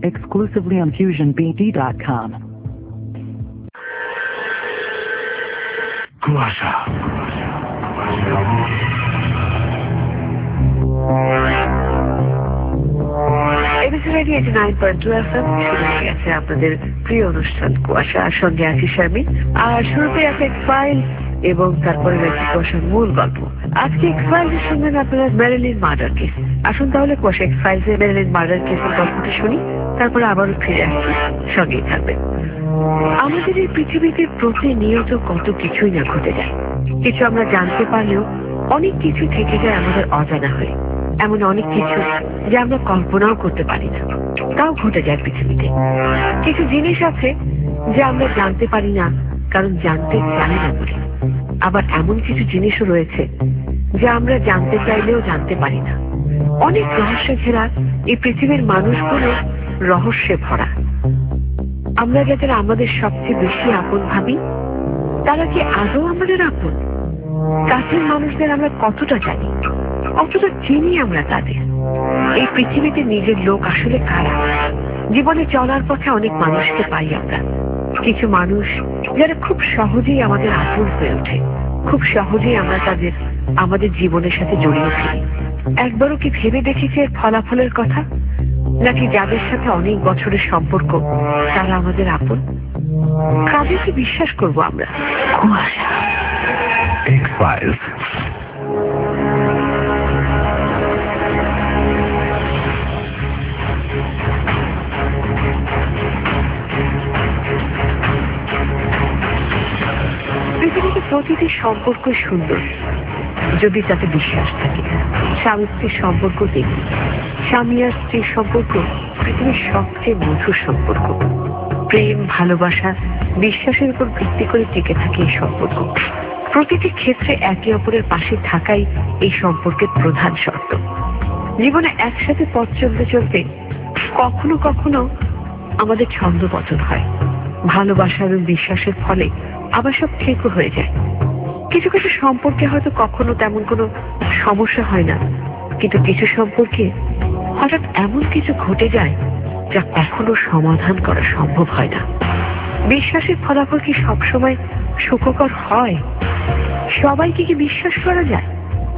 exclusively on FusionBD.com. কুয়াশা ABC radio 89.2 FM শুরু হয়ে গেছে আপনাদের প্রিয় অনুষ্ঠান কুয়াশা। সঙ্গে আছি শারমি। আর শুরুতে আছে এক্স ফাইল এবং তারপরে রয়েছে কুয়াশার মূল গল্প। আজকে এক্স ফাইলের সঙ্গে আপনারা মেরিলিন মার্ডার কেস। আসুন তাহলে কুয়াশা এক্স ফাইলসে মেরিলিন মার্ডার কেসের গল্পটি শুনি, তারপরে আবারও ফিরে আসছি, সঙ্গেই থাকবেন। আমাদের এই পৃথিবীতে প্রতিনিয়ত কত কিছুই না ঘটে যায়। কিছু আমরা জানতে পারলেও অনেক কিছু থেকে যায় আমাদের অজানা হয়ে। এমন অনেক কিছু যা আমরা কল্পনাও করতে পারি না, তাও ঘটে যায় পৃথিবীতে। কিছু জিনিস আছে যা আমরা জানতে পারি না কারণ জানতে চাই না বলে। আবার এমন কিছু জিনিসও রয়েছে যা আমরা জানতে চাইলেও জানতে পারি না। অনেক রহস্যে ঘেরা এই পৃথিবীর মানুষগুলো রহস্যে ভরা। আমরা যাদের আমাদের সবচেয়ে বেশি আপন ভাবি, তারা কি আদৌ আমাদের আপন? কাছের মানুষদের আমরা কতটা জানি, কতটা চিনি আমরা তাদের? এই পৃথিবীতে নিজের লোক আসলে কারা? জীবনে চলার পথে অনেক মানুষকে পাই আমরা। কিছু মানুষ যারা খুব সহজেই আমাদের আপন হয়ে ওঠে, খুব সহজেই আমরা তাদের আমাদের জীবনের সাথে জড়িয়ে ফেলি। একবারও কি ভেবে দেখেছি এর ফলাফলের কথা? নাকি যাদের সাথে অনেক বছরের সম্পর্ক তারা আমাদের আপন? কাদেরকে বিশ্বাস করবো আমরা? কুয়াশা এক্স ফাইলস। পৃথিবীতে প্রতিটি সম্পর্ক সুন্দর যদি তাতে বিশ্বাস থাকে। স্বামী স্ত্রীর সম্পর্ক দেখি, স্বামী আর স্ত্রীর সম্পর্ক পৃথিবীর সবচেয়ে মধুর সম্পর্ক। প্রেম, ভালোবাসা, বিশ্বাসের উপর ভিত্তি করে টিকে থাকে এই সম্পর্ক। প্রতিটি ক্ষেত্রে একে অপরের পাশে থাকাই এই সম্পর্কের প্রধান শর্ত। জীবনে একসাথে পথ চলতে চলতে কখনো কখনো আমাদের ছন্দপতন হয়। ভালোবাসা এবং বিশ্বাসের ফলে আবার সব ঠিকও হয়ে যায়। কিছু কিছু সম্পর্কে হয়তো কখনো তেমন কোনো সমস্যা হয় না, কিন্তু কিছু সম্পর্কে হঠাৎ এমন কিছু ঘটে যায় যা কখনো সমাধান করা সম্ভব হয় না। বিশ্বাসের ফলাফল কি সবসময় সুখকর হয়? সবাইকে কি বিশ্বাস করা যায়?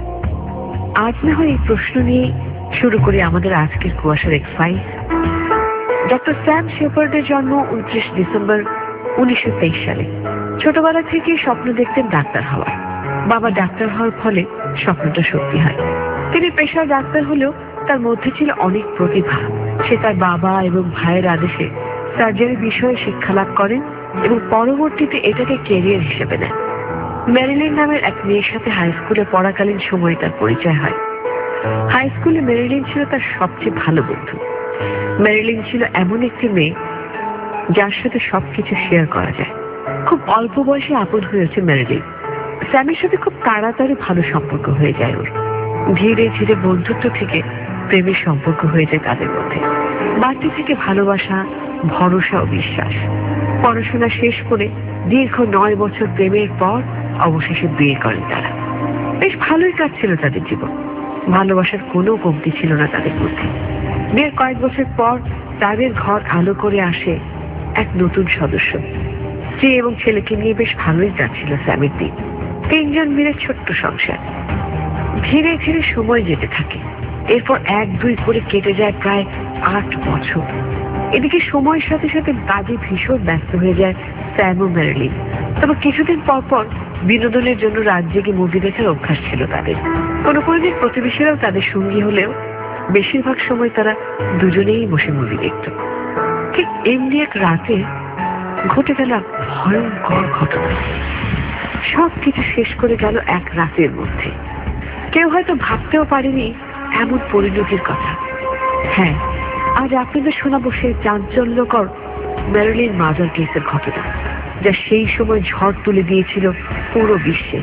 আজ না হয় এই প্রশ্ন নিয়ে শুরু করি আমাদের আজকের কুয়াশার এক্স ফাইল। ডক্টর স্যাম শেপার্ডের জন্ম 29 ডিসেম্বর 1923 সালে। ছোটবেলা থেকে স্বপ্ন দেখতেন ডাক্তার হওয়ার। বাবা ডাক্তার হওয়ার ফলে স্বপ্নটা সত্যি হয়। তিনি পেশায় ডাক্তার হলেও তার মধ্যে ছিল অনেক প্রতিভা। সে তার বাবা এবং ভাইয়ের আদেশে সার্জারি বিষয়ে শিক্ষা লাভ করেন এবং পরবর্তীতে এটাকে ক্যারিয়ার হিসেবে নেন। মেরিলিন নামের এক মেয়ের সাথে হাই স্কুলে পড়াকালীন সময়ে তার পরিচয় হয়। হাই স্কুলে মেরিলিন ছিল তার সবচেয়ে ভালো বন্ধু। মেরিলিন ছিল এমন একটি মেয়ে যার সাথে সবকিছু শেয়ার করা যায়। খুব অল্প বয়সে আপন হয়েছে মেরিলিন। স্যামের সাথে খুব তাড়াতাড়ি ভালো সম্পর্ক হয়ে যায় ওর। ধীরে ধীরে বন্ধুত্ব থেকে প্রেমের সম্পর্ক হয়ে যায় তাদের মধ্যে। বাড়তি থেকে ভালোবাসা, ভরসা ও বিশ্বাস। পড়াশোনা শেষ করে দীর্ঘ 9 বছর প্রেমের পর অবশেষে বিয়ে করেন তারা। বেশ ভালোই কাটছিল তাদের জীবন। ভালোবাসার কোনো কমতি ছিল না তাদের মধ্যে। বিয়ের কয়েক বছর পর তাদের ঘর আলো করে আসে এক নতুন সদস্য। স্ত্রী এবং ছেলেকে নিয়ে বেশ ভালোই যাচ্ছিল স্যামের দিন। 3 জন মিলে ছোট্ট সংসার। ধীরে ধীরে সময় যেতে থাকে। এরপর 1-2 করে কেটে যায় প্রায় 8 বছর। এদিকে সময়ের সাথে সাথে কাজে ভীষণ ব্যস্ত হয়ে যায় স্যাম ও মেরিলিন। তবে কিছুদিন পর পর বিনোদনের জন্য রাত জেগে মুভি দেখার অভ্যাস ছিল তাদের। কোনো কোনো দিন প্রতিবেশীরাও তাদের সঙ্গী হলেও বেশিরভাগ সময় তারা দুজনেই বসে মুভি দেখত। ঠিক এমনি এক রাতে ঘটে গেল ভয়ঙ্কর ঘটনা। সব কিছু শেষ করে গেল এক রাতের মধ্যে। কেউ হয়তো ভাবতেও পারেনি এমন পরিণতির কথা। হ্যাঁ, আজ আপনাদের শোনাবো সেই চাঞ্চল্যকর মেরিলিন মার্ডার কেসের ঘটনা, যা সেই সময় ঝড় তুলে দিয়েছিল পুরো বিশ্বে।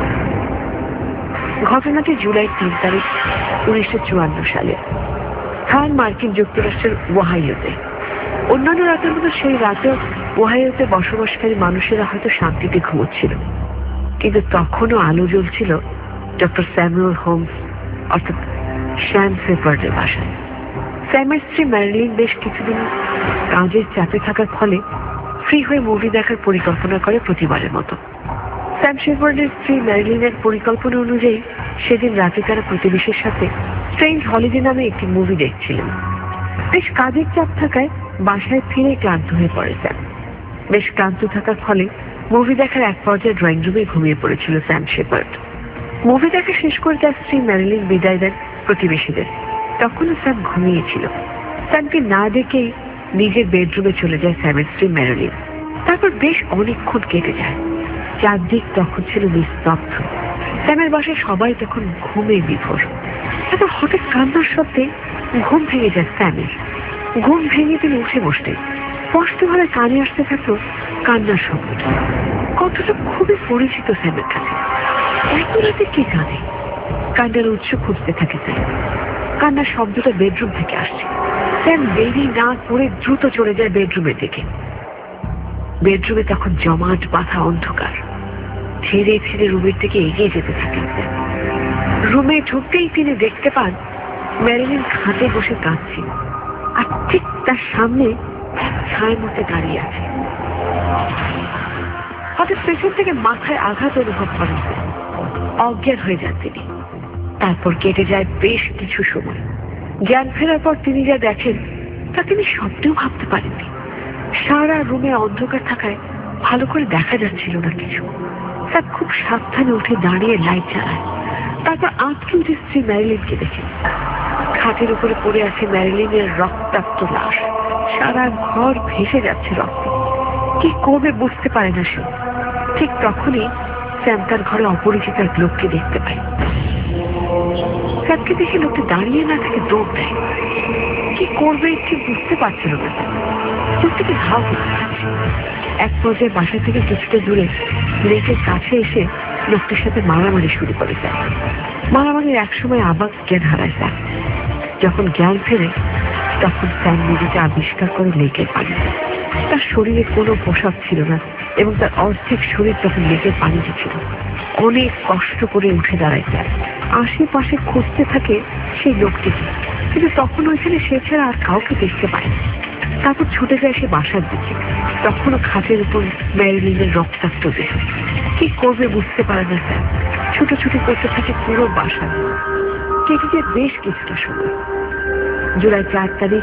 ঘটনাটি জুলাই 3 তারিখ 1954 সালে স্থান মার্কিন যুক্তরাষ্ট্রের ওহাইওতে। অন্যান্য রাতের মতো সেই রাতেও ওহাইওতে বসবাসকারী মানুষেরা হয়তো শান্তিতে ঘুমোচ্ছিল, কিন্তু তখনও আলো জ্বলছিল ডক্টর স্যামুয়েল হোমস অর্থাৎ শ্যাম শেপার্ডের বাসায়। স্যামের স্ত্রী ম্যারিলিন বেশ কিছুদিন কাজের চাপে থাকার ফলে ফ্রি হয়ে মুভি দেখার পরিকল্পনা করে প্রতিবারের মতো। স্যাম শেপার্ডের স্ত্রী ম্যারিলিনের পরিকল্পনা অনুযায়ী সেদিন রাতে তারা প্রতিবেশীর সাথে স্ট্রেঞ্জ হলিডে নামে একটি মুভি দেখছিলেন। বেশ কাজের চাপ থাকায় বাসায় ফিরে ক্লান্ত হয়ে পড়ে স্যাম। বেশ ক্লান্ত থাকার ফলে মুভি দেখার এক পর্যায়ে ড্রয়িং রুমে ঘুমিয়ে পড়েছিল স্যাম শেপার্ড। মুভি দেখা শেষ করে তার স্ত্রী ম্যারিলিন বিদায় দেন প্রতিবেশীদের। তখনও স্যাম ঘুমিয়েছিল। স্যামকে না দেখেই নিজের বেডরুমে চলে যায় স্যামের স্ত্রী ম্যারিলিন। তারপর বেশ অনেকক্ষণ কেটে যায়। চারদিক তখন ছিল নিস্তব্ধ। স্যামের বাসায় সবাই তখন ঘুমে বিভোর। তারপর হঠাৎ কান্নার শব্দে ঘুম ভেঙে যায় স্যামের। ঘুম ভেঙে তিনি উঠে বসতেন। স্পষ্টভাবে কানে আসতে থাকলো কান্নার শব্দটা। কতটা খুবই পরিচিত স্যামের কাছে। এত রাতে কে কাঁদে? কান্নার উৎস খুঁজতে থাকে স্যাম। কান্নার শব্দটা বেডরুম থেকে আসছে। স্যাম দেরি না করে দ্রুত চলে যায় বেডরুমের দিকে। বেডরুমে তখন জমাট বাঁধা অন্ধকার। ধীরে ধীরে রুমের দিকে এগিয়ে যেতে থাকেন স্যাম। রুমে ঢুকতেই তিনি দেখতে পান ম্যারিলিন খাটে বসে কাঁদছে, আর ঠিক তার সামনে এক ছায়ের মধ্যে দাঁড়িয়ে আছে। হঠাৎ পেছন থেকে মাথায় আঘাত অনুভব করেন। অজ্ঞান হয়ে যান তিনি। তারপর কেটে যায় বেশ কিছু সময়। জ্ঞান ফেরার পর তিনি যা দেখেন তা তিনি স্বপ্নেও ভাবতে পারেননি। সারা রুমে অন্ধকার থাকায় ভালো করে দেখা যাচ্ছিল না কিছু। তার খুব সাবধানে উঠে দাঁড়িয়ে লাইট জ্বালায়। তারপর আঁতকে উঠে স্ত্রী ম্যারিলিনকে দেখে। খাটের উপরে পড়ে আছে ম্যারিলিনের রক্তাক্ত লাশ। সারা ঘর ভেসে যাচ্ছে রক্তে। কি করবে বুঝতে পারে না সে। ঠিক তখনই স্যাম তার ঘরে অপরিচিত এক লোককে দেখতে পায়। স্যামকে দেখে লোকটি দাঁড়িয়ে না থেকে দৌড় দেয়। কি করবে ঠিক বুঝতে পারছিল না। লোকটিকে ঘাও করতে থাকছে। এক পর্যায়ে বাসা থেকে কিছুটা দূরে লেকের কাছে এসে লোকটির সাথে মারামারি শুরু করে স্যাম। মারামারির এক সময় আবার জ্ঞান হারায় স্যাম। যখন জ্ঞান ফেরে তখন স্যাম নিজেকে আবিষ্কার করে লেকের পানিতে। তার শরীরে কোনো পোশাক ছিল না এবং তার অর্ধেক শরীর তখন লেকের পানিতে ছিল। অনেক কষ্ট করে উঠে দাঁড়ায় স্যাম। আশেপাশে খুঁজতে থাকে সেই লোকটিকে, কিন্তু তখন ওইখানে সে ছাড়া আর কাউকে দেখতে পায় না। তারপর ছুটে যায় সে বাসার দিকে। তখনও খাটের উপর ম্যারিলিনের রক্তাক্ত দেহ। কি করবে বুঝতে পারে না স্যাম। ছুটোছুটি করতে থাকে পুরো বাসা। কেটে যায় বেশ কিছুটা সময়। জুলাই 4 তারিখ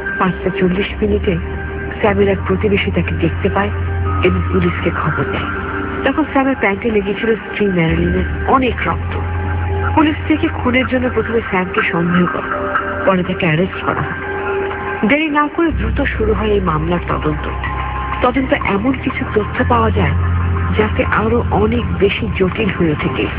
5:40 স্যামের এক প্রতিবেশী তাকে দেখতে পায় এবং পুলিশকে খবর দেয়। তখন স্যামের প্যান্টে লেগেছিল স্ত্রী ম্যারিলিনের অনেক রক্ত। পুলিশ থেকে খুনের জন্য প্রথমে স্যামকে সন্দেহ করে, পরে তাকে অ্যারেস্ট করা হয়। দেরি না করে দ্রুত শুরু হয় এই মামলার তদন্ত। তদন্ত এমন কিছু তথ্য পাওয়া যায় যাতে আরো অনেক বেশি জটিল হয়ে ওঠে কেস।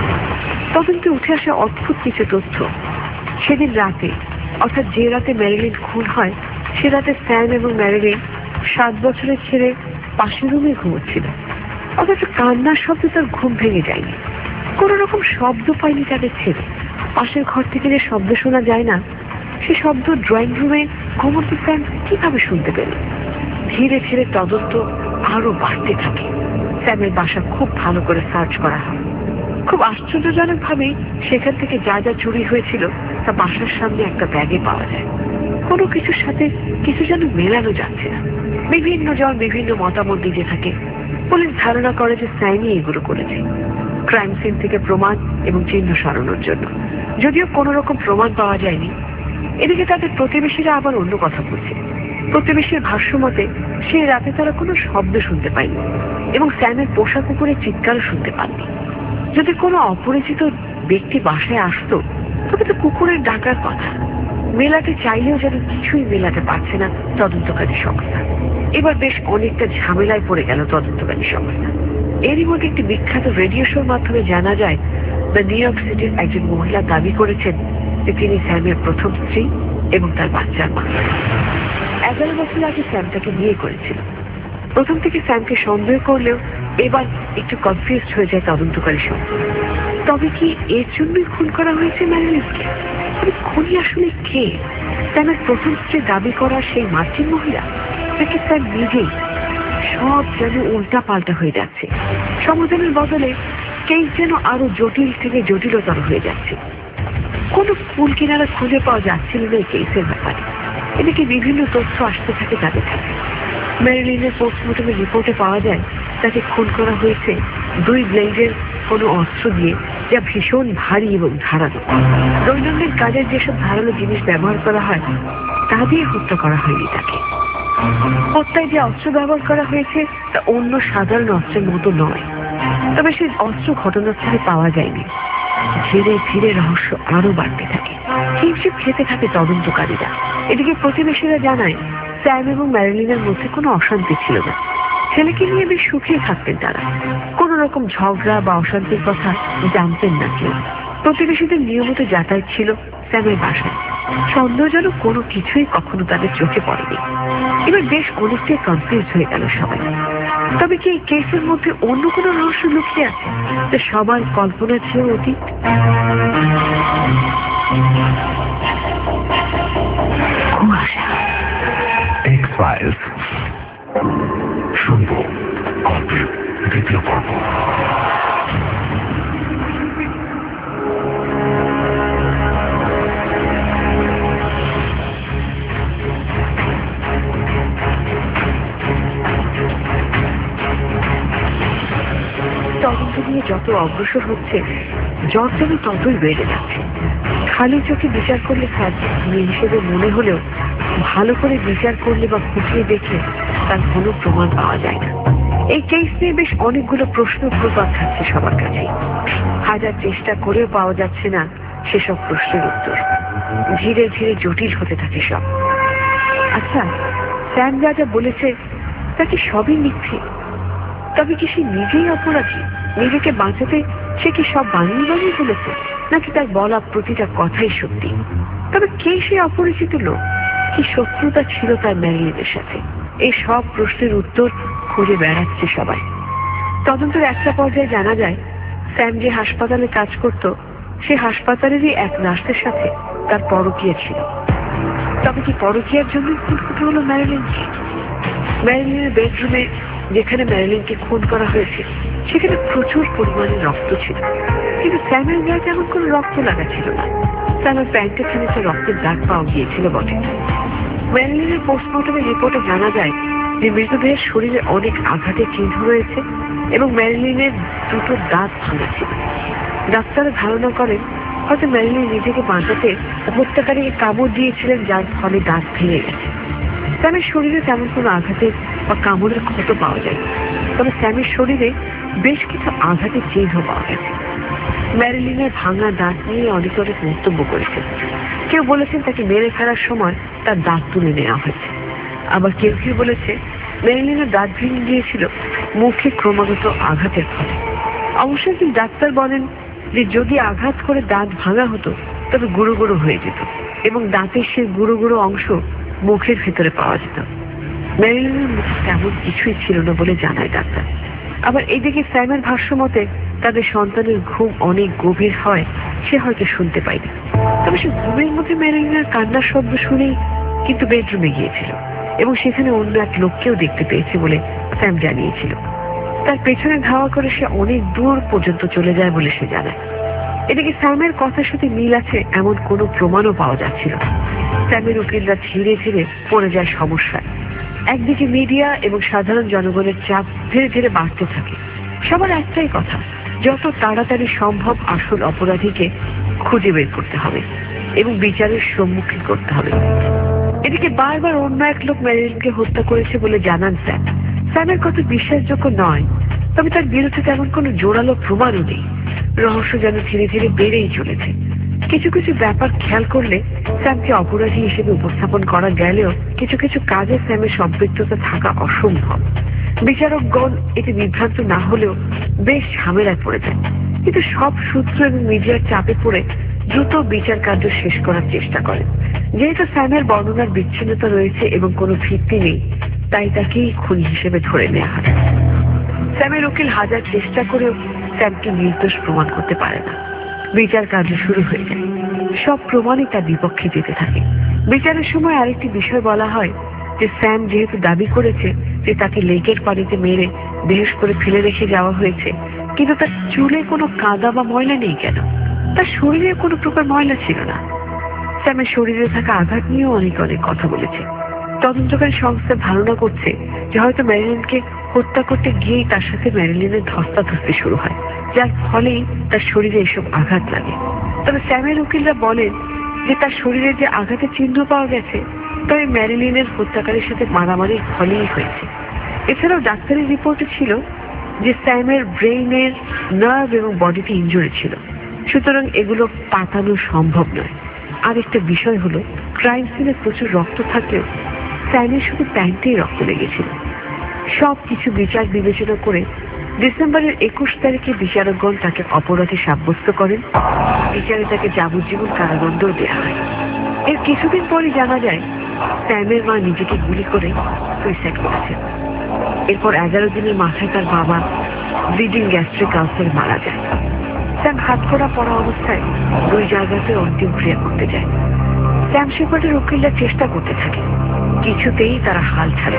তদন্তে উঠে আসে অদ্ভুত কিছু তথ্য। সেদিন রাতে, অর্থাৎ যে রাতে ম্যারিলিন খুন হয়, সে রাতে স্যাম এবং ম্যারিলিন 7 বছরের ছেলে পাশের রুমে ঘুমোচ্ছিল। অথচ কান্নার শব্দ তার ঘুম ভেঙে যায়নি। কোন রকম শব্দ পায়নি তাদের ছেলে। পাশের ঘর থেকে যে শব্দ শোনা যায় না, সে শব্দ ড্রয়িং রুমে ঘুমোতে স্যাম কিভাবে শুনতে পেল? ধীরে ধীরে তদন্ত আরো বাড়তে থাকে। স্যামের বাসা খুব ভালো করে সার্চ করা হয়। খুব আশ্চর্যজনক ভাবে সেখান থেকে যা যা চুরি হয়েছিল তা বাসার সামনে একটা ব্যাগে পাওয়া যায়। কোনো কিছুর সাথে কিছু যেন মেলানো যাচ্ছে না। বিভিন্ন জন বিভিন্ন মতামত দিতে থাকে। পুলিশ ধারণা করে যে স্যামই এগুলো করেছে ক্রাইম সিন থেকে প্রমাণ এবং চিহ্ন সরানোর জন্য। যদিও কোনো রকম প্রমাণ পাওয়া যায়নি। এদিকে তাদের প্রতিবেশীরা আবার অন্য কথা বলছে। প্রতিবেশীর ভাষ্য মতে সেই রাতে তারা কোনো শব্দ শুনতে পায়নি এবং স্যামের পোশাক উপরে চিৎকারও শুনতে পাননি। যদি কোনো অপরিচিত ব্যক্তি বাসায় আসতো তবে তো কুকুরের ডাকার কথা। মেলাতে চাইলেও যেন কিছুই মেলাতে পারছে না তদন্তকারী সংস্থা। এবার বেশ অনেকটা ঝামেলায় পড়ে গেল তদন্তকারী সংস্থা। এরই মধ্যে একটি বিখ্যাত রেডিও শোর মাধ্যমে জানা যায় দ্য নিউ ইয়র্ক সিটির একজন মহিলা দাবি করেছেন যে তিনি স্যামের প্রথম স্ত্রী এবং তার বাচ্চার মা। 11 বছর আগে স্যাম তাকে বিয়ে করেছিল। প্রথম থেকে স্যামকে সন্দেহ করলেও এবার একটু কনফিউজড হয়ে যায় তদন্তকারী সংস্থা। তবে কি এর জন্যই খুন করা হয়েছে ম্যারিলিনকে? খুনি আসলে কে? স্যামের প্রথম স্ত্রী দাবি করা সেই মার্টিন মহিলা, নাকি স্যাম নিজেই? সব যেন উল্টা পাল্টা হয়ে যাচ্ছে। সমাধানের বদলে কেস যেন আরো জটিল থেকে জটিলতর হয়ে যাচ্ছে। কোনো কুল কিনারা খুঁজে পাওয়া যাচ্ছিল না এই কেসের ব্যাপারে। এদিকে বিভিন্ন তথ্য আসতে থাকে তাদের কাছে। ম্যারিলিনের পোস্টমর্টমের রিপোর্টে পাওয়া যায় তাকে খুন করা হয়েছে 2 ব্লেডের কোনো অস্ত্র দিয়ে, যা ভীষণ ভারী এবং ধারালো। দৈনন্দিন কাজের যেসব ধারালো জিনিস ব্যবহার করা হয় তা দিয়ে হত্যা করা হয়নি তাকে। হত্যায় যে অস্ত্র ব্যবহার করা হয়েছে তা অন্য সাধারণ অস্ত্রের মতো নয়, তবে সেই অস্ত্র ঘটনাস্থলে পাওয়া যায়নি। ধীরে ধীরে রহস্য আরো বাড়তে থাকে, হিমশিম খেতে থাকে তদন্তকারীরা। এদিকে প্রতিবেশীরা জানায় স্যাম এবং ম্যারিলিনের মধ্যে কোনো অশান্তি ছিল না। ছেলেকে নিয়ে বেশ সুখেই থাকতেন তারা। কোন রকম ঝগড়া বা অশান্তির কথা জানতেন না কেউ। প্রতিবেশীদের নিয়মিত যাতায়াত ছিল স্যামের বাসায়। সন্দেহজনক কোনো কিছুই কখনো তাদের চোখে পড়েনি। এবার বেশ অনেকটাই কনফিউজ হয়ে গেল সবাই। তবে কি এই কেসের মধ্যে অন্য কোনো রহস্য লুকিয়ে আছে যা সবার কল্পনা ছিল অতীত? X-Files শুনবো গল্পের দ্বিতীয় পর্ব। তদন্ত নিয়ে যত অগ্রসর হচ্ছে জ্বর যেন ততই বেড়ে যাচ্ছে। খালি চোখে বিচার করলে মেয়ে হিসেবে মনে হলেও ভালো করে বিচার করলে বা খুঁটিয়ে দেখে তার কোনো প্রমাণ পাওয়া যায় না। এই কেস নিয়ে বেশ অনেকগুলো প্রশ্ন প্রপাত থাকছে সবার কাছে। হাজার চেষ্টা করেও পাওয়া যাচ্ছে না সেসব প্রশ্নের উত্তর। ধীরে ধীরে জটিল হতে থাকে সব। আচ্ছা, স্যাম যা যা বলেছে তা কি সবই মিথ্যে? তবে কি সে নিজেই অপরাধী? নিজেকে বাঁচাতে সে কি সব বানিয়ে বানিয়ে বলেছে, নাকি তার বলা প্রতিটা কথাই সত্যি? তবে কে সে অপরিচিত লোক? কি শত্রুতা ছিল তার ম্যারিলিনের সাথে? এই সব প্রশ্নের উত্তর খুঁজে বেড়াচ্ছে সবাই। তদন্তের একটা পর্যায়ে জানা যায় স্যাম যে হাসপাতালে কাজ করত সে হাসপাতালেরই এক নার্সের সাথে তার পরকীয়া ছিল। তবে কি পরকীয়ার জন্য খুন করতে হলো ম্যারিলিনকে? ম্যারিলিনের বেডরুমে যেখানে ম্যারিলিনকে খুন করা হয়েছে সেখানে প্রচুর পরিমাণে রক্ত ছিল, কিন্তু স্যামের গায়ে তেমন কোনো রক্ত লাগা ছিল না। স্যামের প্যান্টে খানিকটা রক্তের দাগ পাওয়া গিয়েছিল বটে। ম্যারিলিনের পোস্টমর্টমের রিপোর্টে জানা যায় যে মৃতদেহের শরীরে অনেক আঘাতের চিহ্ন রয়েছে এবং ম্যারিলিনের 2টো দাঁত ভাঙা ছিল। ডাক্তাররা ধারণা করেন হয়তো ম্যারিলিন নিজেকে বাঁচাতে হত্যাকারীকে কামড় দিয়েছিলেন, যার ফলে দাঁত ভেঙে গেছে। স্যামের শরীরে তেমন কোনো আঘাতের বা কামড়ের ক্ষত পাওয়া যায়, তবে স্যামের শরীরে বেশ কিছু আঘাতের চিহ্ন পাওয়া গেছে। ম্যারিলিনের ভাঙা দাঁত নিয়ে অনেকে অনেক মন্তব্য করেছেন। কেউ বলেছেন তাকে মেরে ফেলার সময় তার দাঁত তুলে নেওয়া হয়েছে, আবার কেউ কেউ বলেছে ম্যারিলিনের দাঁত ভেঙে গিয়েছিল মুখে ক্রমাগত আঘাতের ফলে। অবশ্য একজন ডাক্তার বলেন যে যদি আঘাত করে দাঁত ভাঙা হতো তবে গুঁড়ো গুঁড়ো হয়ে যেত এবং দাঁতের সেই গুঁড়ো গুঁড়ো অংশ মুখের ভেতরে পাওয়া যেত। ম্যারিলিনের মুখে তেমন কিছুই ছিল না বলে জানায় ডাক্তার। আবার এদিকে স্যামের ভাষ্য মতে তাদের সন্তানের ঘুম অনেক গভীর হয়, সে হয়তো শুনতে পায়নি। তবে সে ঘুমের মধ্যে ম্যারিলিনের কান্নার শব্দ শুনেই কিন্তু বেডরুমে গিয়েছিল এবং সেখানে অন্য এক লোককেও দেখতে পেয়েছে বলে স্যাম জানিয়েছিল। তার পেছনে ধাওয়া করে সে অনেক দূর পর্যন্ত চলে যায় বলে সে জানায়। এদিকে স্যামের কথার সাথে মিল আছে এমন কোনো প্রমাণও পাওয়া যাচ্ছিল না। স্যামের উকিলরা ধীরে ধীরে পড়ে যায় সমস্যায়। একদিকে মিডিয়া এবং সাধারণ জনগণের চাপ ধীরে ধীরে বাড়তে থাকে। সবার একটাই কথা, যত তাড়াতাড়ি সম্ভব আসল অপরাধীকে খুঁজে বের করতে হবে এবং বিচারের সম্মুখীন করতে হবে। এদিকে বারবার অন্য এক লোক ম্যারিলিনকে হত্যা করেছে বলে জানান স্যাম। স্যামের কথা বিশ্বাসযোগ্য নয়, তবে তার বিরুদ্ধে তেমন কোনো জোরালো প্রমাণও নেই। রহস্য যেন ধীরে ধীরে বেড়েই চলেছে। কিছু কিছু ব্যাপার খেয়াল করলে স্যামকে অপরাধী হিসেবে উপস্থাপন করা গেলেও কিছু কিছু কাজে স্যামের সম্পৃক্ততা থাকা অসম্ভব। বিচারকগণ এতে বিভ্রান্ত না হলেও বেশ ঝামেলায় পড়ে যায়, কিন্তু সব সূত্র এবং মিডিয়ার চাপে পড়ে দ্রুত বিচার কার্য শেষ করার চেষ্টা করে। যেহেতু স্যামের বর্ণনার বিচ্ছিন্নতা রয়েছে এবং কোনো ভিত্তি নেই, তাই তাকেই খুনি হিসেবে ধরে নেওয়া হয়। স্যামের উকিল হাজার চেষ্টা করেও স্যামকে নির্দোষ প্রমাণ করতে পারে না। বিচার কার্য শুরু হয়ে যায়, সব প্রমাণই তার বিপক্ষে যেতে থাকে। বিচারের সময় আরেকটি বিষয় বলা হয় যে স্যাম যেহেতু দাবি করেছে যে তাকে লেকের পানিতে মেরে বেহুশ করে ফেলে রেখে যাওয়া হয়েছে, কিন্তু তার চুলে কোনো কাদা বা ময়লা নেই কেন? তার শরীরে কোনো প্রকার ময়লা ছিল না। স্যামের শরীরে থাকা আঘাত নিয়েও অনেক কথা বলেছে। তদন্তকারী সংস্থা ধারণা করছে যে হয়তো ম্যারিলিনকে হত্যা করতে গিয়েই তার সাথে ম্যারিলিনের ধস্তাধস্তি শুরু হয়, যার ফলেই তার শরীরে এসব আঘাত লাগে। তবে স্যামের উকিলরা বলেন যে তার শরীরে যে আঘাতের চিহ্ন পাওয়া গেছে তবে ম্যারিলিনের হত্যাকারীর সাথে মারামারির ফলেই হয়েছে। এছাড়াও ডাক্তারি রিপোর্টে ছিল যে স্যামের ব্রেইনের নার্ভ এবং বডিতে ইনজুরি ছিল, সুতরাং এগুলো পাতানো সম্ভব নয়। আরেকটা বিষয় হলো, ক্রাইম সিনে প্রচুর রক্ত থাকলেও স্যামের শুধু প্যান্টেই রক্ত লেগেছিল। সব কিছু বিচার বিবেচনা করে ডিসেম্বরের 21 তারিখে বিচারকগণ তাকে অপরাধী সাব্যস্ত করেন। বিচারে তাকে যাবজ্জীবন কারাদণ্ড দেওয়া হয়। এর কিছুদিন পরে জানা যায় স্যামের মা নিজেকে গুলি করে সুইসাইড করেছেন। এরপর 11 দিনের মাথায় তার বাবা ব্লিডিং গ্যাস্ট্রিক আলসারে মারা যায়। স্যাম হাতকড়া পড়া অবস্থায় 2 জায়গাতে অন্তিম ক্রিয়া করতে যায়। স্যাম শেপার্ডের উকিলরা চেষ্টা করতে থাকে, কিছুতেই তারা হাল ছাড়ে।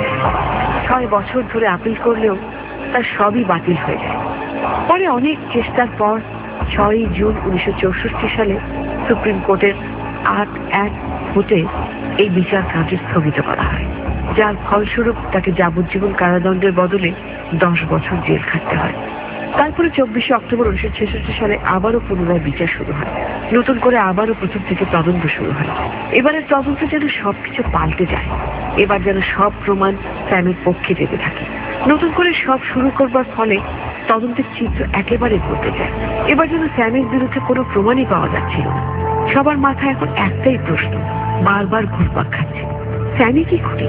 6 বছর ধরে আপিল করলেও তার সবই বাতিল হয়ে যায়। পরে অনেক চেষ্টার পর 6 জুন 1964 সালে সুপ্রিম কোর্টের 8-1 ভোটে এই বিচার কার্য স্থগিত করা হয়, যার ফলস্বরূপ তাকে যাবজ্জীবন কারাদণ্ডের বদলে 10 বছর জেল খাটতে হয়। তারপরে 24 অক্টোবর 1966 সালে আবারও পুনরায় বিচার শুরু হয়। নতুন করে আবারও প্রথম থেকে তদন্ত শুরু হয়। এবারের তদন্ত যেন সবকিছু পাল্টে যায়। এবার যেন সব প্রমাণ স্যামের পক্ষে যেতে থাকে। নতুন করে সব শুরু করবার ফলে তদন্তের চিত্র একেবারে বদলে যায়। এবার যেন স্যামের বিরুদ্ধে কোনো প্রমাণই পাওয়া যাচ্ছিল না। সবার মাথায় এখন একটাই প্রশ্ন বারবার ঘুরপাক খাচ্ছে, স্যামি কি খুনি?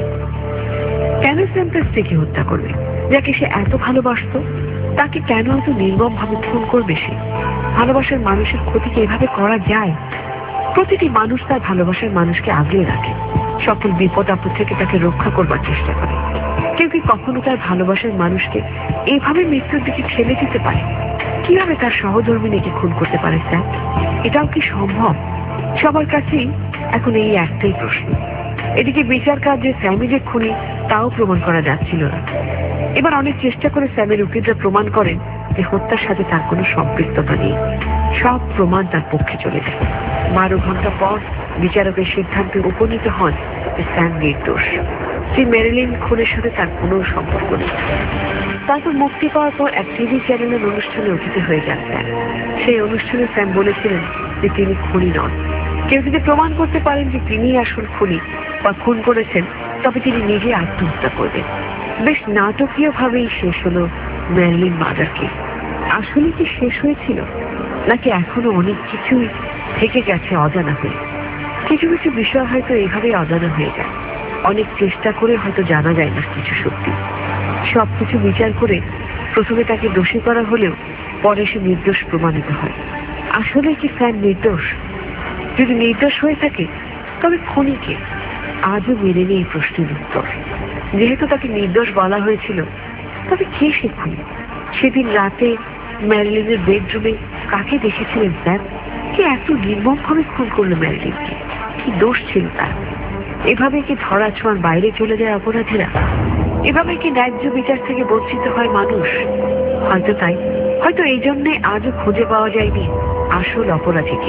কেন স্যাম তার স্ত্রীকে হত্যা করবে, যাকে সে এত ভালোবাসত? তাকে কেন এত নির্মম ভাবে খুন করবে সে? ভালোবাসার মানুষের ক্ষতিকে এভাবে করা যায়? প্রতিটি মানুষ তার ভালোবাসার মানুষকে আগলে রাখে, সকল বিপদ আপদ থেকে তাকে রক্ষা করবার চেষ্টা করে। কেউ কি কখনো তার ভালোবাসার মানুষকে এইভাবে মৃত্যুর দিকে ঠেলে দিতে পারে? কিভাবে তার সহধর্মিণীকে খুন করতে পারে স্যাম? এটাও কি সম্ভব? সবার কাছেই এখন এই একটাই প্রশ্ন। এদিকে বিচার কার্যে স্যামি যে খুনি তাও প্রমাণ করা যাচ্ছিল না। এবার অনেক চেষ্টা করে স্যামের উকিলরা প্রমাণ করেন যে হত্যার সাথে তার কোনো সম্পৃক্ততা নেই। সব প্রমাণ তার পক্ষে চলে যায়। 12 ঘন্টা পর বিচারকের সিদ্ধান্তে উপনীত হন যে স্যাম নির্দোষ। শ্রী ম্যারিলিন খুনের সাথে তার কোনো সম্পর্ক নেই। তারপর মুক্তি পাওয়ার পর এক টিভি চ্যানেলের অনুষ্ঠানে অতিথি হয়ে যান স্যাম। সেই অনুষ্ঠানে স্যাম বলেছিলেন যে তিনি খুনি নন। কেউ যদি প্রমাণ করতে পারেন যে তিনি আসল খুনি বা খুন করেছেন, তবে তিনি নিজে আত্মহত্যা করবেন। বেশ নাটকীয় ভাবেই শেষ হলো ম্যারিলিন মার্ডার কেস। আসলে কি শেষ হয়েছিল, নাকি এখনো অনেক কিছুই থেকে গেছে অজানা হয়ে? কিছু কিছু বিষয় হয়তো এইভাবে অজানা হয়ে যায়। অনেক চেষ্টা করে হয়তো জানা যায় না কিছু সত্যি। সবকিছু বিচার করে প্রথমে তাকে দোষী করা হলেও পরে সে নির্দোষ প্রমাণিত হয়। আসলে কি স্যাম নির্দোষ? যদি নির্দোষ হয়ে থাকে তবে খুনি কে? আজও মেলেনি এই প্রশ্নের উত্তর। যেহেতু তাকে নির্দোষ বলা হয়েছিল, তবে কে সে খুনি? সেদিন রাতে ম্যারিলিনের বেডরুমে কাকে দেখেছিলেন স্যাম? কে এত নির্মমভাবে খুন করলো ম্যারিলিনকে? কি দোষ ছিল তার? এভাবে কি ধরা ছোঁয়ার বাইরে চলে যায় অপরাধীরা? এভাবে কি ন্যায্য বিচার থেকে বঞ্চিত হয় মানুষ? হয়তো তাই, হয়তো এই জন্যে আজও খুঁজে পাওয়া যায়নি আসল অপরাধীকে।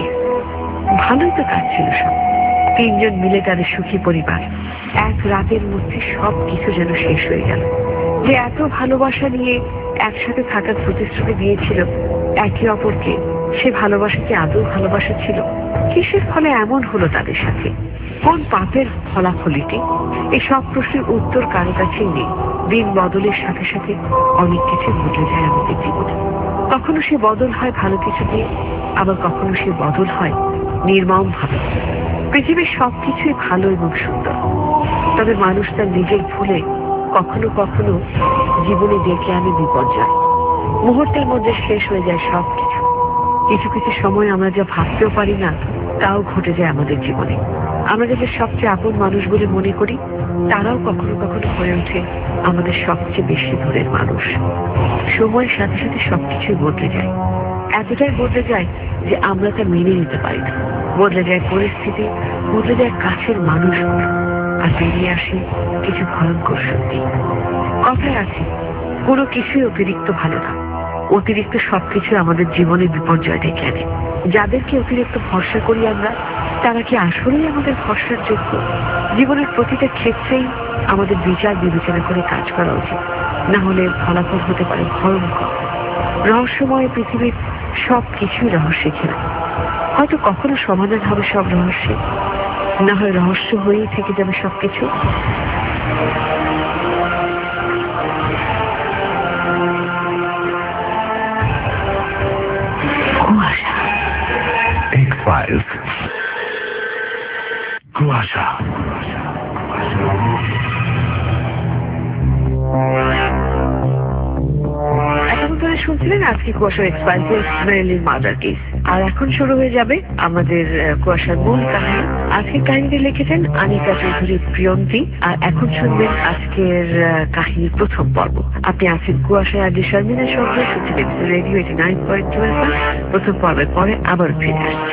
ভালোই তো কাটছিল সব। 3 জন মিলে তাদের সুখী পরিবার। এক রাতের মধ্যে সব কিছু যেন শেষ হয়ে গেল। যে এত ভালোবাসা নিয়ে একসাথে থাকার প্রতিশ্রুতি দিয়েছিল একে অপরকে, সে ভালোবাসা কি আদৌ ভালোবাসা ছিল? কিসের ফলে এমন হলো তাদের সাথে? কোন পাপের ফলাফলিতে? এই সব প্রশ্নের উত্তর কারো কাছেই নেই। দিন বদলের সাথে সাথে অনেক কিছু বদলে যায় আমাদের জীবনে। কখনো সে বদল হয় ভালো কিছু দিয়ে, আবার কখনো সে বদল হয় নির্মম ভাবে। পৃথিবীর সবকিছুই ভালো এবং সুন্দর, তবে মানুষ তার নিজের ভুলে কখনো কখনো জীবনে ডেকে আনে বিপর্যয়। মুহূর্তের মধ্যে শেষ হয়ে যায় সবকিছু। কিছু কিছু সময় আমরা যা ভাবতেও পারি না তাও ঘটে যায় আমাদের জীবনে। আমরা যাদের সবচেয়ে আপন মানুষ বলে মনে করি, তারাও কখনো কখনো হয়ে ওঠে আমাদের সবচেয়ে বেশি দূরের মানুষ। সময়ের সাথে সাথে সবকিছুই বদলে যায়। এতটাই বদলে যায় যে আমরা তা মেনে নিতে পারি না। বদলে যায় পরিস্থিতি, বদলে যায় কাছের মানুষগুলো, আর বেরিয়ে আসে কিছু ভয়ঙ্কর সত্যি। কথায় আছে, কোনো কিছুই অতিরিক্ত ভালো না। অতিরিক্ত সবকিছু আমাদের জীবনে বিপর্যয় ডেকে আনে। যাদেরকে অতিরিক্ত ভরসা করি আমরা, তারা কি আসলেই আমাদের ভরসার যোগ্য? জীবনের প্রতিটা ক্ষেত্রেই আমাদের বিচার বিবেচনা করে কাজ করা উচিত, না হলে ফলাফল হতে পারে ভয়ঙ্কর। রহস্যময় পৃথিবীর সবকিছুই রহস্যে ঘেরা। হয়তো কখনো সমাধান হবে সব রহস্যে, না হয় রহস্য হয়েই থেকে যাবে সবকিছু। কুয়াশা, X-Files. কুয়াশা। এতক্ষণ ধরে শুনছিলেন আজকে কুয়াশার এক্সপাইসের মেরিলিন মার্ডার কেস। আর এখন শুরু হয়ে যাবে আমাদের কুয়াশার মূল কাহিনী। আজকের কাহিনীটি লিখেছেন আনিকা চৌধুরী প্রিয়ন্তী। আর এখন শুনবেন আজকের কাহিনীর প্রথম পর্ব। আপনি আছেন কুয়াশায় আগে শারমিনের সঙ্গে, শুনছিলেন রেডিও 89.2 FM। প্রথম পর্বের পরে আবার ফিরে আসছে।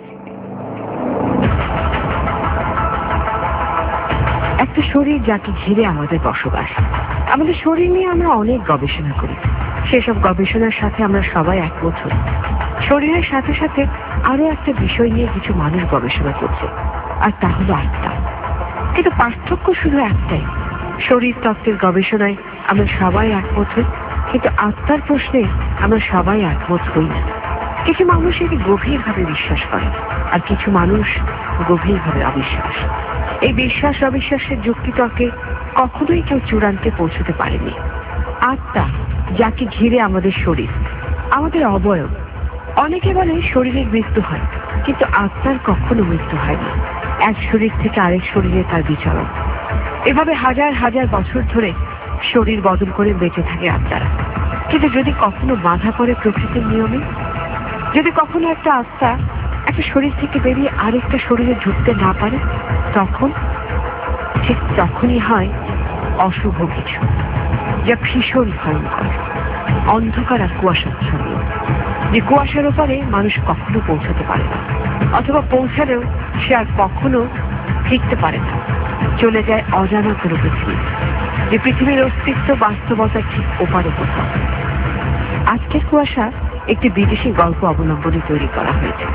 একটা শরীর যাকে ঘিরে আমাদের বসবাস। আমাদের শরীর নিয়ে আমরা অনেক গবেষণা করি। সেসব গবেষণার সাথে আমরা সবাই একমত হই। শরীরের সাথে সাথে আরো একটা বিষয় নিয়ে কিছু মানুষ গবেষণা করছে, আর তা হলো আত্মা। কিন্তু পার্থক্য শুধু একটাই, শরীর তত্ত্বের গবেষণায় আমরা সবাই একমত হই, কিন্তু আত্মার প্রশ্নে আমরা সবাই একমত হই না। কিছু মানুষ একে গভীরভাবে বিশ্বাস করে, আর কিছু মানুষ গভীরভাবে অবিশ্বাস। এই বিশ্বাস অবিশ্বাসের যুক্তিতর্কে কখনোই কেউ চূড়ান্তে পৌঁছতে পারেনি। আত্মা যাকে ঘিরে আমাদের শরীর, আমাদের অবয়ব। অনেকে বলে শরীরের মৃত্যু হয়, কিন্তু আত্মার কখনো মৃত্যু হয় না। এক শরীর থেকে আরেক শরীরে তার বিচরণ। এভাবে হাজার হাজার বছর ধরে শরীর বদল করে বেঁচে থাকে আত্মারা। কিন্তু যদি কখনো বাধা পড়ে প্রকৃতির নিয়মে, যদি কখনো একটা আত্মা একটা শরীর থেকে বেরিয়ে আরেকটা শরীরে ঢুকতে না পারে, তখন ঠিক তখনই হয় অশুভ কিছু, যা ভীষণ ভয়ঙ্কর। অন্ধকার আর কুয়াশাচ্ছন্ন, যে কুয়াশার ওপারে মানুষ কখনো পৌঁছাতে পারে না, অথবা পৌঁছালেও সে আর কখনো ফিরতে পারে না। চলে যায় অজানা কোনো পৃথিবী, যে পৃথিবীর অস্তিত্ব বাস্তবতার ঠিক ওপারে কোথাও। আজকের কুয়াশা একটি বিদেশি গল্প অবলম্বনে তৈরি করা হয়েছে।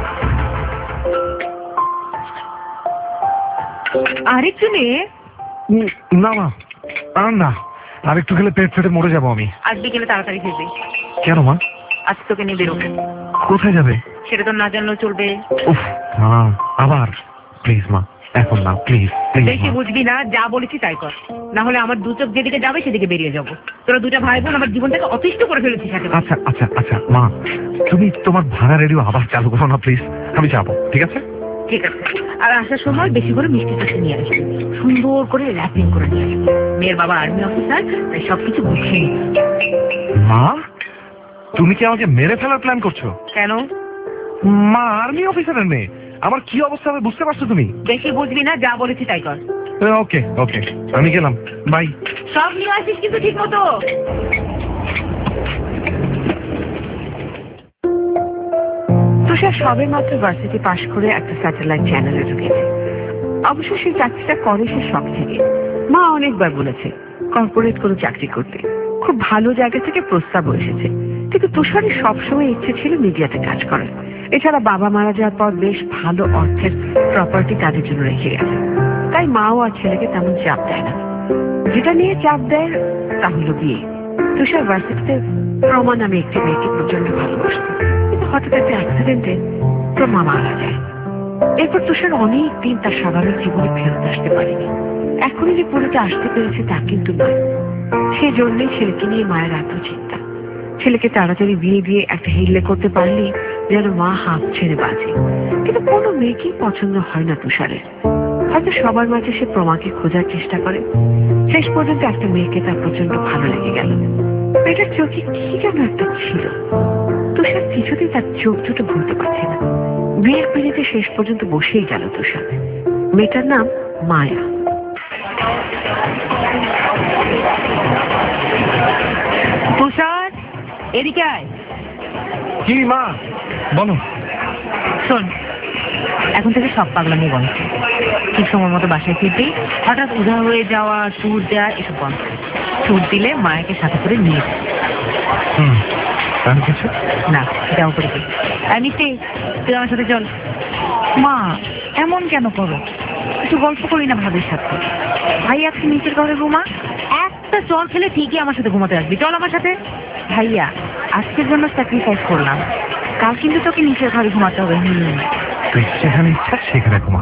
আরেকটু নে। না মা, আর না, আর একটু খেলে পেট ফেটে মরে যাবো আমি। আজ বিকেলে তাড়াতাড়ি ফিরবি। কেন মা? আজ তোকে নিয়ে বেরোবে। কোথায় যাবে? সেটা তো না জানলেও চলবে। উফ মা, আবার প্লিজ মা, এখন না, প্লিজ প্লিজ। বেশি বুঝবি না, যা বলেছি তাই কর, না হলে আমার দু চোখ যেদিকে যাবে সেদিকে বেরিয়ে যাবো। তোরা দুটা ভাই বোন আমার জীবনটাকে অতিষ্ঠ করে ফেলেছিস। আচ্ছা আচ্ছা আচ্ছা মা, তুমি তোমার ভাড়া রেডিও আবার চালু করো না প্লিজ, আমি যাবো। ঠিক আছে ঠিক আছে। আর আসার সময় বেশি করে মিষ্টি টিষ্টি নিয়ে আসবি, সুন্দর করে র্যাপিং করে নিয়ে আসবি। মেয়ের বাবা আর্মি অফিসার, তাই সবকিছু বুঝিয়ে নিবি। মা, তুমি কি আমাকে মেরে ফেলার প্ল্যান করছো? কেন? মা আর্মি অফিসারের মেয়ে, আমার কি অবস্থা হবে বুঝতে পারছো তুমি? বেশি বুঝবি না, যা বলেছি তাই কর। ওকে ওকে, আমি গেলাম, বাই। সব নিয়ে আসিস কিন্তু ঠিক মতো। তুষার সবে মাত্র ভার্সিটি পাশ করে একটা স্যাটেলাইট চ্যানেলে ঢুকেছে। অবশ্য সেই চাকরিটা করে সে শখ থেকে। মা অনেকবার বলেছে কর্পোরেট কোনো চাকরি করতে, খুব ভালো জায়গা থেকে প্রস্তাবও এসেছে, কিন্তু তুষারের সবসময় ইচ্ছে ছিল মিডিয়াতে কাজ করার। এছাড়া বাবা মারা যাওয়ার পর বেশ ভালো অর্থের প্রপার্টি তাদের জন্য রেখে গেছে, তাই মাও আর ছেলেকে তেমন চাপ দেয় না। যেটা নিয়ে চাপ দেয় তা হলো বিয়ে। তুষার ভার্সিটিতে প্রমা নামে একটি মেয়েকে প্রচন্ড ভালোবাসত, কিন্তু হঠাৎ একটা অ্যাক্সিডেন্টে প্রমা মারা যায়। এরপর তুষার অনেক দিন তার স্বাভাবিক জীবনে ফেরত আসতে পারেনি। এখনই যে পুরোটা আসতে পেরেছে তা কিন্তু নয়। সেই জন্যই ছেলেকে নিয়ে মায়ের এত চিন্তা। ছেলেকে তাড়াতাড়ি বিয়ে দিয়ে একটা হিল্লে করতে পারলেই যেন মা হাঁপ ছেড়ে বাঁচে। কিন্তু কোনো মেয়েকেই পছন্দ হয় না তুষারের। হয়তো সবার মাঝে সে প্রমাকে খোঁজার চেষ্টা করে। শেষ পর্যন্ত একটা মেয়েকে তার প্রচন্ড ভালো লেগে গেল। মেয়েটার চোখে কি যেন একটা ছিল, তুষার কিছুতেই তার চোখ দুটো ভুলতে পারছে না। বিয়ের পিড়িতে শেষ পর্যন্ত বসেই গেল তুষার। মেয়েটার নাম মায়া। তুষার, এদিকে আয়। কি মা, বলো। শোন, এখন থেকে সব পাগলামি বন্ধ। ঠিক সময় মতো বাসায় ফিরতেই হঠাৎ উধার হয়ে যাওয়া, ট্যুর দেওয়া, এসব বন্ধ। ট্যুর দিলে মায়াকে সাথে করে নিয়ে যায়। আমি কিছু না, যাও করে দিই। মিষ্টি, তুই আমার সাথে চল। মা, এমন কেন করো? একটু গল্প করি না ভাবির সাথে। ভাই আজকে নিচের ঘরে ঘুমা, একটা চল খেলে ঠিকই আমার সাথে ঘুমাতে আসবি। চল আমার সাথে। ভাইয়া, আজকের জন্য স্যাক্রিফাইস করলাম, কাল কিন্তু তোকে নিচের ঘরে ঘুমাতে হবে। তুই যেখানে ইচ্ছা সেখানে ঘুমা।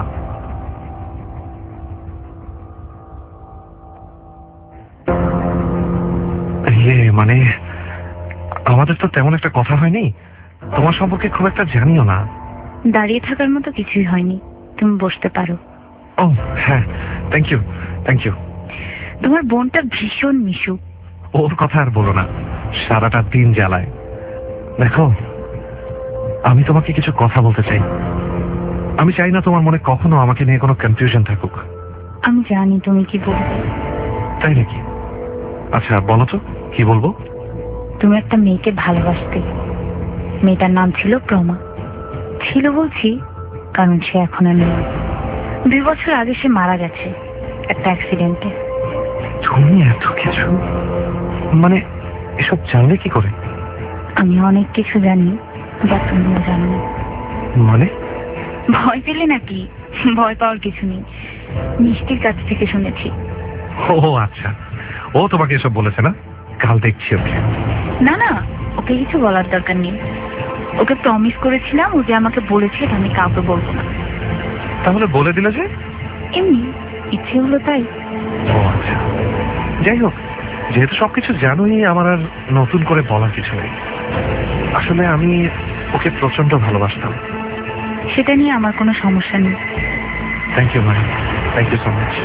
মানে আমাদের তো তেমন একটা কথা হয়নি, তোমার সম্পর্কে খুব একটা জানিও না। দাঁড়িয়ে থাকার মতো কিছুই হয়নি, তুমি বসতে পারো। ও হ্যাঁ, থ্যাংক ইউ থ্যাংক ইউ। তোমার বোনটা ভীষণ মিশুক। ওর কথা আর বলো না, সারাটা দিন জ্বালায়। দেখো, আমি তোমাকে কিছু কথা বলতে চাই। আমি চাই না তোমার মনে কখনো আমাকে নিয়ে কোনো কনফিউশন থাকুক। আমি জানি তুমি কি বলবে। তাই নাকি? আচ্ছা বলো তো, কি বলবো? তুমি একটা মেয়েকে ভালোবাসতে। মেয়েটার নাম ছিল প্রমা। ছিল বলছি কারণ সে এখন আর নেই। 2 বছর আগে সে মারা গেছে একটা অ্যাক্সিডেন্টে। তুমি এত কিছু, মানে এসব জানলে কি করে? আমি অনেক কিছু জানি যা তুমিও জানো না। মানে? ভয় পেলে নাকি? ভয় পাওয়ার কিছু নেই, মিষ্টির কাছ থেকে শুনেছি। ও আচ্ছা, ও তোমাকে এসব বলেছে না? কাল দেখছি ওকে। না না, ওকে কিছু বলার দরকার নেই। ওকে প্রমিস করেছিলাম, ও যে আমাকে বলেছে আমি কাউকে বলবো না। তাহলে বলে দিলে যে? এমনি ইচ্ছে হলো তাই। ও আচ্ছা, যাই হোক, যেহেতু সবকিছু জানোই, আমার আর নতুন করে বলার কিছু নেই। আসলে আমি ওকে প্রচন্ড ভালোবাসতাম। সেটা নিয়ে আমার কোনো সমস্যা নেই। Thank you my, thank you so much.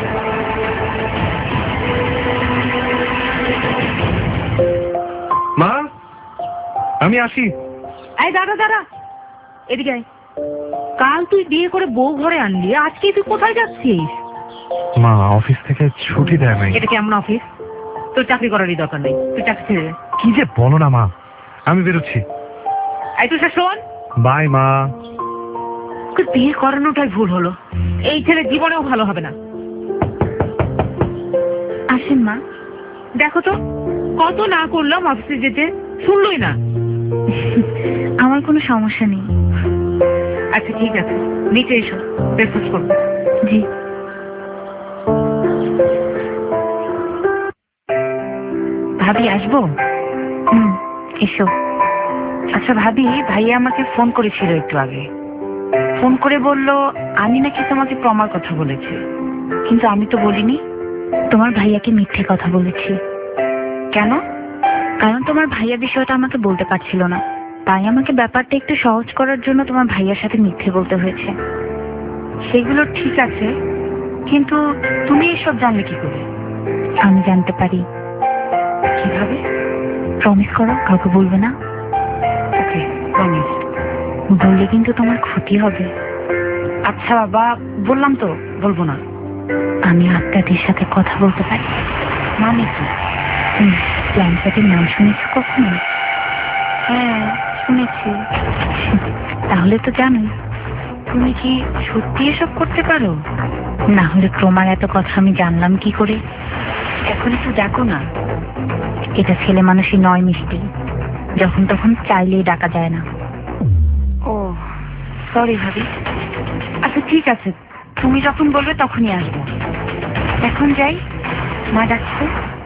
মা, আমি আসি। এই দাদা দাদা, এদিকে আয়। কাল তুই বিয়ে করে বউ ঘরে আনলি, আজকে তুই কোথায় যাচ্ছিস? মা, অফিস থেকে ছুটি দেয় নাই। এটা কেমন অফিস? তোর চাকরি করারই দরকার নেই, তুই চাকরি ছেড়ে দে। কি যে বলো না মা, আমি বেরোচ্ছি। এই তুই শোন, বাই মা। তোর বিয়ে করানোটাই ভুল হলো। এই ছেলে জীবনেও ভালো হবে না। আসেন মা। দেখো তো কত না করলাম অফিসে যেতে, শুনলই না। আমার কোনো সমস্যা নেই। আচ্ছা ঠিক আছে, নিচে এসো, ব্রেকফাস্ট করবো। জি। ভাবি আসবো? এসো। আচ্ছা ভাবি, ভাইয়া আমাকে ফোন করেছিল একটু আগে। ফোন করে বলল আমি নাকি তোমাকে প্রমার কথা বলেছি, কিন্তু আমি তো বলিনি। তোমার ভাইয়াকে মিথ্যে কথা বলেছি। কেন? কারণ তোমার ভাইয়া বিষয়টা আমাকে বলতে পারছিল না, তাই আমাকে ব্যাপারটা একটু সহজ করার জন্য তোমার ভাইয়ার সাথে মিথ্যে বলতে হয়েছে। সেগুলো ঠিক আছে, কিন্তু তুমি এসব জানলে কি করে? আমি জানতে পারি। কিভাবে? প্রমিস করো কাউকে বলবে না। Okay, promise. বললে কিন্তু তোমার ক্ষতি হবে। আচ্ছা বাবা, বললাম তো বলবো না। আমি আত্মাদের সাথে কথা বলতে পারি। মানে কি? প্ল্যানচাটের নাম শুনেছ কখনো? হ্যাঁ শুনেছি। তাহলে তো জানোই। তুমি কি সত্যি এসব করতে পারো? না হলে ক্রমার এত কথা আমি জানলাম কি করে? এখন একটু দেখো না, এটা ছেলে মানুষই নয় মিষ্টি, যখন তখন চাইলেই ডাকা যায় না। ও সরি ভাবি। আচ্ছা ঠিক আছে, তুমি যখন বলবে তখনই আসবো। এখন যাই, মা ডাকছে।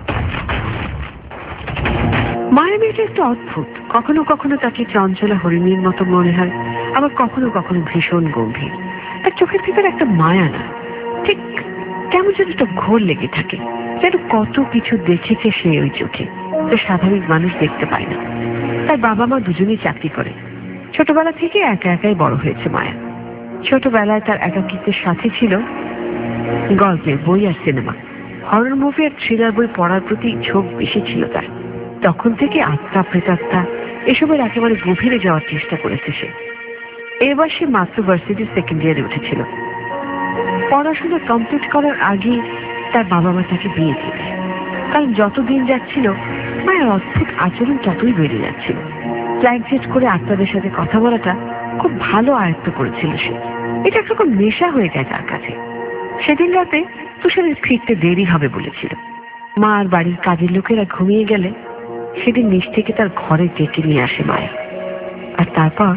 মায়ের মেয়েটা একটু অদ্ভুত। কখনো কখনো তাকে চঞ্চলা হরিণীর মতো মনে হয়, আবার কখনো কখনো ভীষণ গম্ভীর। তার চোখের ভিতরে একটা মায়া না, ঠিক কেমন যেন একটা ঘোর লেগে থাকে, যেন কত কিছু দেখেছে সে ওই চোখে, তো স্বাভাবিক মানুষ দেখতে পায় না। তার বাবা মা দুজনেই চাকরি করে। ছোটবেলা থেকে একা একাই বড় হয়েছে মায়া। ছোটবেলায় তার একাকিত্বের সাথে ছিল গল্পের বই আর সিনেমা। হরর মুভি আর থ্রিলার বই পড়ার প্রতি ঝোঁক বেশি ছিল তার। তখন থেকে আত্মা প্রেতাত্মা এসবের একেবারে গভীরে যাওয়ার চেষ্টা করেছে সে। এবার সে মাত্র ভার্সিটির সেকেন্ড ইয়ারে উঠেছিল। পড়াশোনা কমপ্লিট করার আগে তার বাবা মা তাকে বিয়ে দিয়ে দেয়। কারণ যত দিন যাচ্ছিল মায়ের অদ্ভুত আচরণ ততই বেড়ে যাচ্ছিল। ফ্লাইট জেট করে আত্মাদের সাথে কথা বলাটা খুব ভালো আয়ত্ত করেছিল সে। এটা একরকম নেশা হয়ে যায় তার কাছে। সেদিন রাতে তুষারের ফিরতে দেরি হবে বলেছিল। মা আর বাড়ির কাজের লোকেরা ঘুমিয়ে গেলে সেদিন মিষ্টিকে তার ঘরে ডেকে নিয়ে আসে মায়া। আর তারপর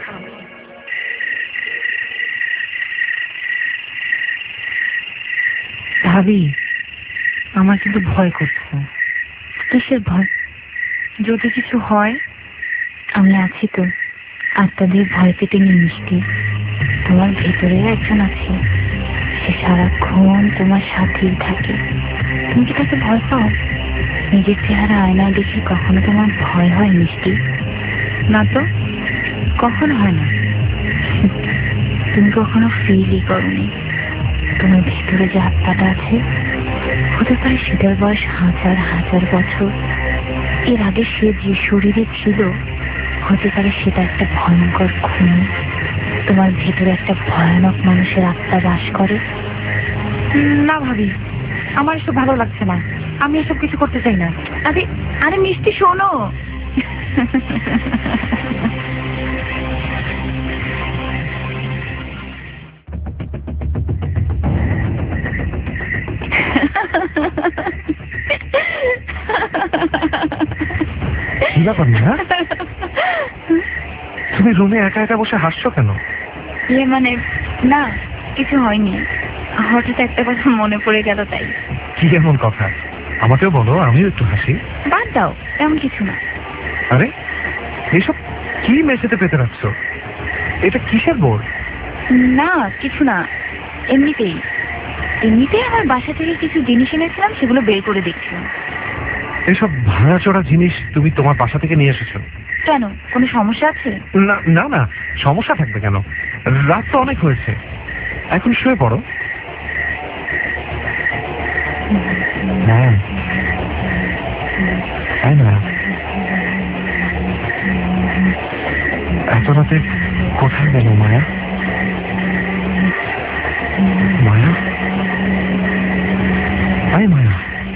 ভাবি, আমার কিন্তু ভয় করছে। কিসের ভয়? যদি কিছু হয়? আমি আছি তো, আত্মা দিয়ে ভয় পেতে নিয়ে মিষ্টি। তোমার ভেতরে একজন আছে, সে সারাক্ষণ তোমার সাথেই থাকে। তুমি কি তাকে ভয় পাও? নিজের চেহারা আয়নায় দেখে কখনো তোমার ভয় হয় মিষ্টি? না তো, কখনো হয় না। তুমি কখনো ফিলই করোনি তোমার ভেতরে যে আত্মাটা আছে। হতে পারে সেটার বয়স হাজার হাজার বছর। এর আগে সে যে শরীরে ছিল, হতে পারে সেটা একটা ভয়ঙ্কর খুন। তোমার ভেতরে একটা ভয়ানক মানুষের আত্মা বাস করে। না ভাবি, আমার এসব ভালো লাগছে না। আমি এসব কিছু করতে চাই না। আরে আরে মিষ্টি, শোনো। কি ব্যাপার না? তুমি রুমে একা একা বসে হাসছো কেন? মানে না, কিছু হয়নি। হঠাৎ একটা কথা মনে পড়ে গেল তাই। কি এমন কথা? আমাকেও বলো, আমিও একটু হাসি। বাদ দাও, এমন কিছু না। আরে এইসব কি মেঝেতে পেতে রাখছো? এটা কিসের বোর্ড? না কিছু না, এমনিতেই আমার বাসা থেকে কিছু জিনিস এনেছিলাম, সেগুলো বের করে দেখছিলাম। এসব ভাঙাচোরা জিনিস তুমি তোমার বাসা থেকে নিয়ে এসেছো? কেন, কোনো সমস্যা আছে? না না না, সমস্যা থাকবে কেন? রাত তো অনেক হয়েছে, এখন শুয়ে পড়ো। হ্যাঁ না, এত রাতে কোথায় গেল মায়া? মায়া, আয় মায়া।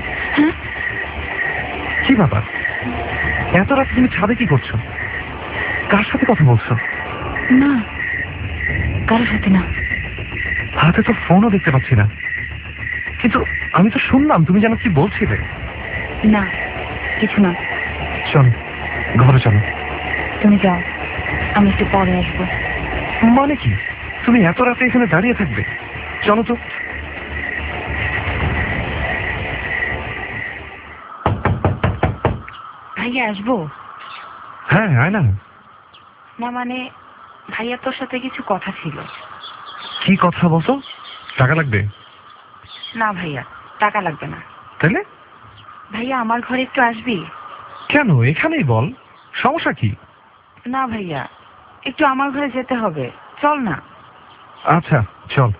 কি ব্যাপার, এত রাতে তুমি ছাদে কি করছো? কার সাথে কথা বলছো? না, কারোর সাথে না। হাতে তো ফোনও দেখতে পাচ্ছি না, কিন্তু আমি তো শুনলাম তুমি যেন কি বলছিলে। না কিছু না। চলো ঘরে চলো। তুমি যাও, আমি একটু পরে আসবো। মানে কি, তুমি এত রাতে এখানে দাঁড়িয়ে থাকবে? চলো তো। ভাইয়া আসবো? হ্যাঁ আয় না। না মানে, ভাইয়া তোর সাথে কিছু কথা ছিল। কি কথা বলছো? টাকা লাগবে? না ভাইয়া, টাকা লাগবে না। তাহলে? ভাইয়া আমার ঘরে একটু আসবি? কেন, এখানেই বল, সমস্যা কি? না ভাইয়া, একটু আমার ঘরে যেতে হবে, চল না। আচ্ছা চল।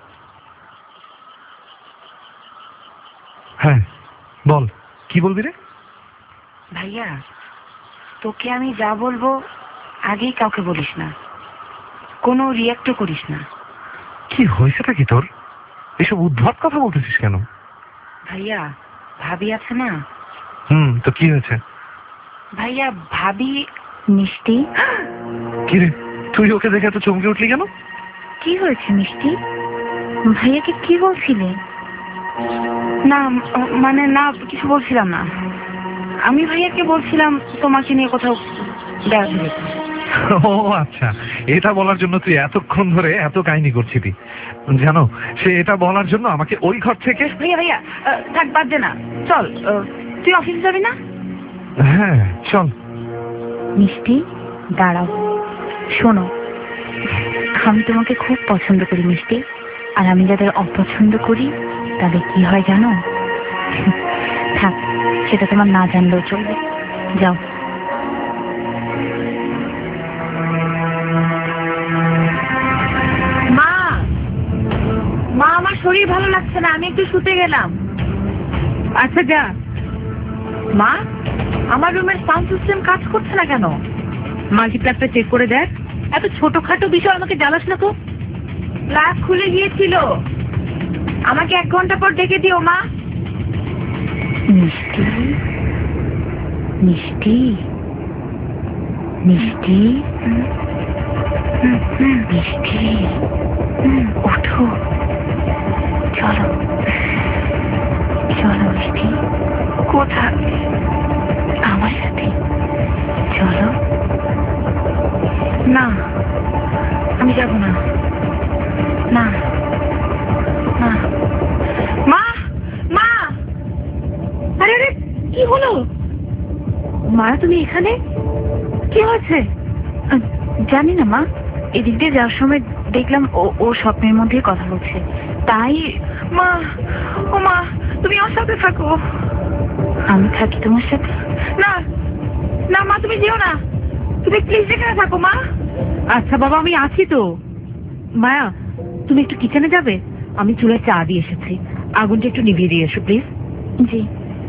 হ্যাঁ বল, কি বলবি রে? ভাইয়া, তোকে আমি যা বলবো আগেই কাউকে বলিস না, কোনো রিয়াক্টও করিস না। কি হয়েছেটা কি তোর? এসব উদ্ভট কথা বলতেছিস কেন? ভাইয়া, ভাবি আছে না? তো কি হয়েছে? ভাইয়া ভাবি মিষ্টি। কি রে, তুই ওকে দেখে এত চমকে উঠলি কেন? কি হয়েছে মিষ্টি? ভাইয়াকে কি বলছিলে? না মানে না, কিছু বলছিলাম না। আমি ভাইয়াকে বলছিলাম তোমাকে নিয়ে কোথাও বেড়াতে যেতে। ও আচ্ছা, এটা বলার জন্য তুই এতক্ষণ ধরে এত কাহিনী করছিলি। জানো, সে এটা বলার জন্য আমাকে ওই ঘর থেকে... ভাইয়া ভাইয়া থাক, বাদ দে না, চল। তুই অফিসে যাবি না? হ্যাঁ চল। মিষ্টি দাঁড়াও, শোনো, আমি তোমাকে খুব পছন্দ করি মিষ্টি। আর আমি যাদের অপছন্দ করি তাদের কি হয় জানো? থাক, সেটা তোমার না জানলেও চলবে, যাও। মা, মা আমার শরীর ভালো লাগছে না, আমি একটু শুতে গেলাম। আচ্ছা যা। মা, আমার রুমের সাউন্ড সিস্টেম কাজ করছে না কেন? মাল্টিপ্লাগটা চেক করে দেখ। এত ছোটখাটো বিষয় আমাকে জ্বালাস না তো। প্লাগ খুলে গিয়েছিল, আমাকে 1 ঘন্টা পর ডেকে দিও মা। মিষ্টি মিষ্টি মিষ্টি মিষ্টি, ওঠো, চলো চলো মিষ্টি। কোথায়? আমার সাথে। আমি যাব না। না না মা, মা! আরে আরে, কি হলো? মা, তুমি এখানে? কি হয়েছে? জানি না মা, এদিক দিয়ে যাওয়ার সময় দেখলাম ও স্বপ্নের মধ্যেই কথা বলছে, তাই। মা, ও মা, তুমি ওর সাথে থাকো। আমি থাকি তোমার সাথে? না না মা, তুমি যেও না, তুমি প্লিজ এখানে থাকো মা। আচ্ছা বাবা, আমি আছি তো। মায়া, তুমি একটু কিচেনে যাবে? আমি চুলায় চা দিয়ে এসেছি, আগুনটা একটু নিভিয়ে দিয়ে এসো প্লিজ। জি।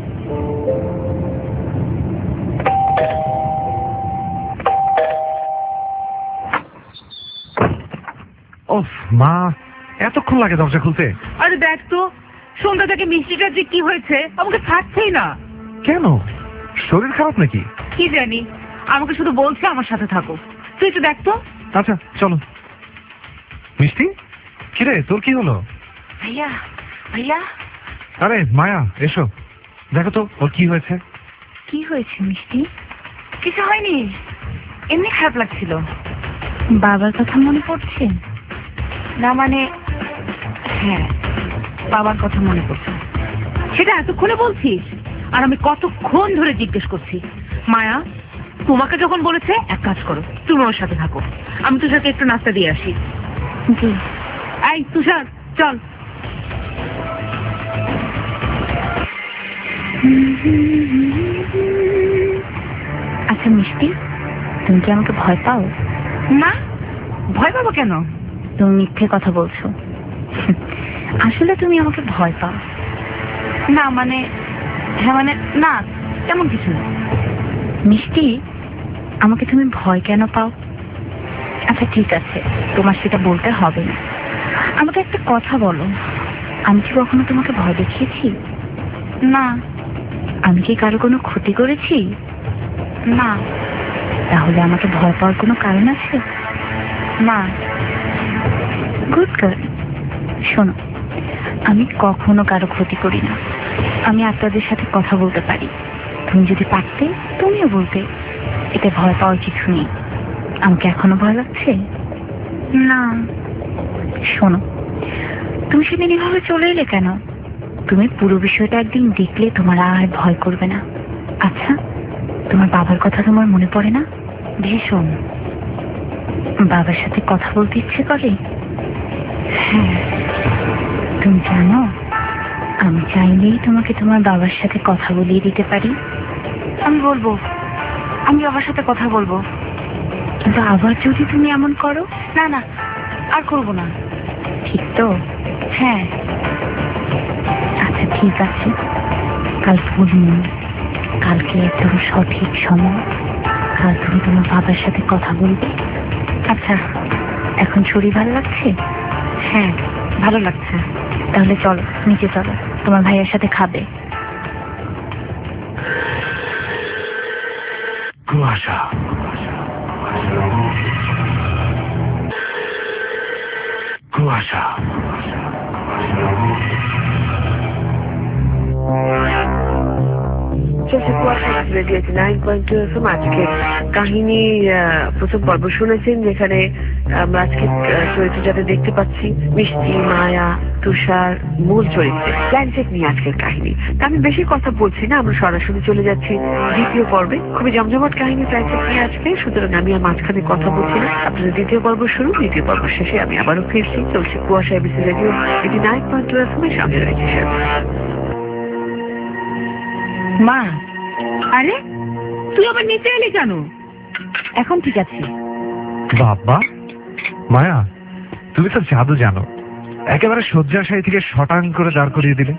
ওফ মা, এতক্ষণ লাগে দরজা খুলতে? আরে দেখ তো, সন্ধ্যা থেকে মিষ্টিটার যে কি হয়েছে, আমাকে ছাড়ছেই না। কেন, শরীর খারাপ নাকি? কি জানি, আমাকে শুধু বলছে আমার সাথে থাকো। তুই একটু দেখ তো। আচ্ছা চলো। মিষ্টি, কিরে তোর কি হলো? ভাইয়া, ভাইয়া। আরে মায়া, এসো, দেখো তো ওর কি হয়েছে। কি হয়েছে মিষ্টি? কিছু হয়নি, এমনি খারাপ লাগছিল। বাবার কথা মনে পড়ছে? না মানে, হ্যাঁ, বাবার কথা মনে পড়ছে। সেটা এতক্ষণে বলছিস? আর আমি কতক্ষণ ধরে জিজ্ঞেস করছি। মায়া, তোমাকে যখন বলেছে এক কাজ করো, তুমি ওর সাথে থাকো, আমি তুষারকে একটু নাস্তা দিয়ে আসি। জি। এই তুষার, চল। আচ্ছা মিষ্টি, তুমি কি আমাকে ভয় পাও? না, ভয় পাবো কেন? তুমি মিথ্যে কথা বলছো। আসলে তুমি আমাকে ভয় পাও? না মানে, হ্যাঁ মানে, না তেমন কিছু না। মিষ্টি, আমাকে তুমি ভয় কেন পাও? আচ্ছা ঠিক আছে, তোমার সেটা বলতে হবে না। আমাকে একটা কথা বলো, আমি কি কখনো তোমাকে ভয় দেখিয়েছি? না। আমি কি কারো কোনো ক্ষতি করেছি? না। তাহলে আমাকে ভয় পাওয়ার কোনো কারণ আছে? না। Good girl. শোনো, আমি কখনো কারো ক্ষতি করি না। আমি আপনাদের সাথে কথা বলতে পারি। তুমি যদি পারতে, তুমিও বলতে। এতে ভয় পাওয়ার কিছু নেই। আমাকে এখনো ভয় লাগছে? না। শোনো, তুমি সেদিন এভাবে চলে এলে কেন? তুমি পুরো বিষয়টা একদিন দেখলে তোমার আর ভয় করবে না। আচ্ছা, তোমার বাবার কথা তোমার মনে পড়ে না? ভীষণ। বাবার সাথে কথা বলতে ইচ্ছে করে? হ্যাঁ। তুমি জানো, আমি চাইলেই তোমাকে তোমার বাবার সাথে কথা বলিয়ে দিতে পারি। আমি বলবো, আমি বাবার সাথে কথা বলবো। কিন্তু আবার যদি তুমি এমন করো? না না, আর করবো না। ঠিক তো? হ্যাঁ। আচ্ছা ঠিক আছে, কাল পূর্ণিমা, কালকে একদম সঠিক সময়। কাল তুমি তোমার বাবার সাথে কথা বলবে। আচ্ছা, এখন শরীর ভালো লাগছে? হ্যাঁ, ভালো লাগছে। তাহলে চলো, নিচে চলো, তোমার ভাইয়ের সাথে খাবে। কুয়াশা, কুয়াশা। রেডিও 9.2 FM আজকে কাহিনীর প্রথম পর্ব শুনেছেন, যেখানে আমরা আজকে চরিত্র যাতে দেখতে পাচ্ছি মিষ্টি, মায়া, তুষার মূল চরিত্রে প্ল্যানচেক নিয়ে আজকের কাহিনী। তা আমি বেশি কথা বলছি না, আমরা সরাসরি চলে যাচ্ছি দ্বিতীয় পর্বে। খুবই জমজমাট কাহিনী প্ল্যানচেক নিয়ে আজকে, সুতরাং আমি আর মাঝখানে কথা বলছি না। আপনাদের দ্বিতীয় পর্ব শুরু, দ্বিতীয় পর্ব শেষে আমি আবারও ফিরছি। চলছে কুয়াশা এবিসি রেডিও 9.2 FM এর সঙ্গে রয়েছে। মা, আরে তুই আবার নিচে এলি কেন? এখন ঠিক আছে। বাবা, মায়া, তুমি তো জাদু জানো, একেবারে শয্যাশায়ী থেকে শটাং করে দাঁড় করিয়ে দিলে।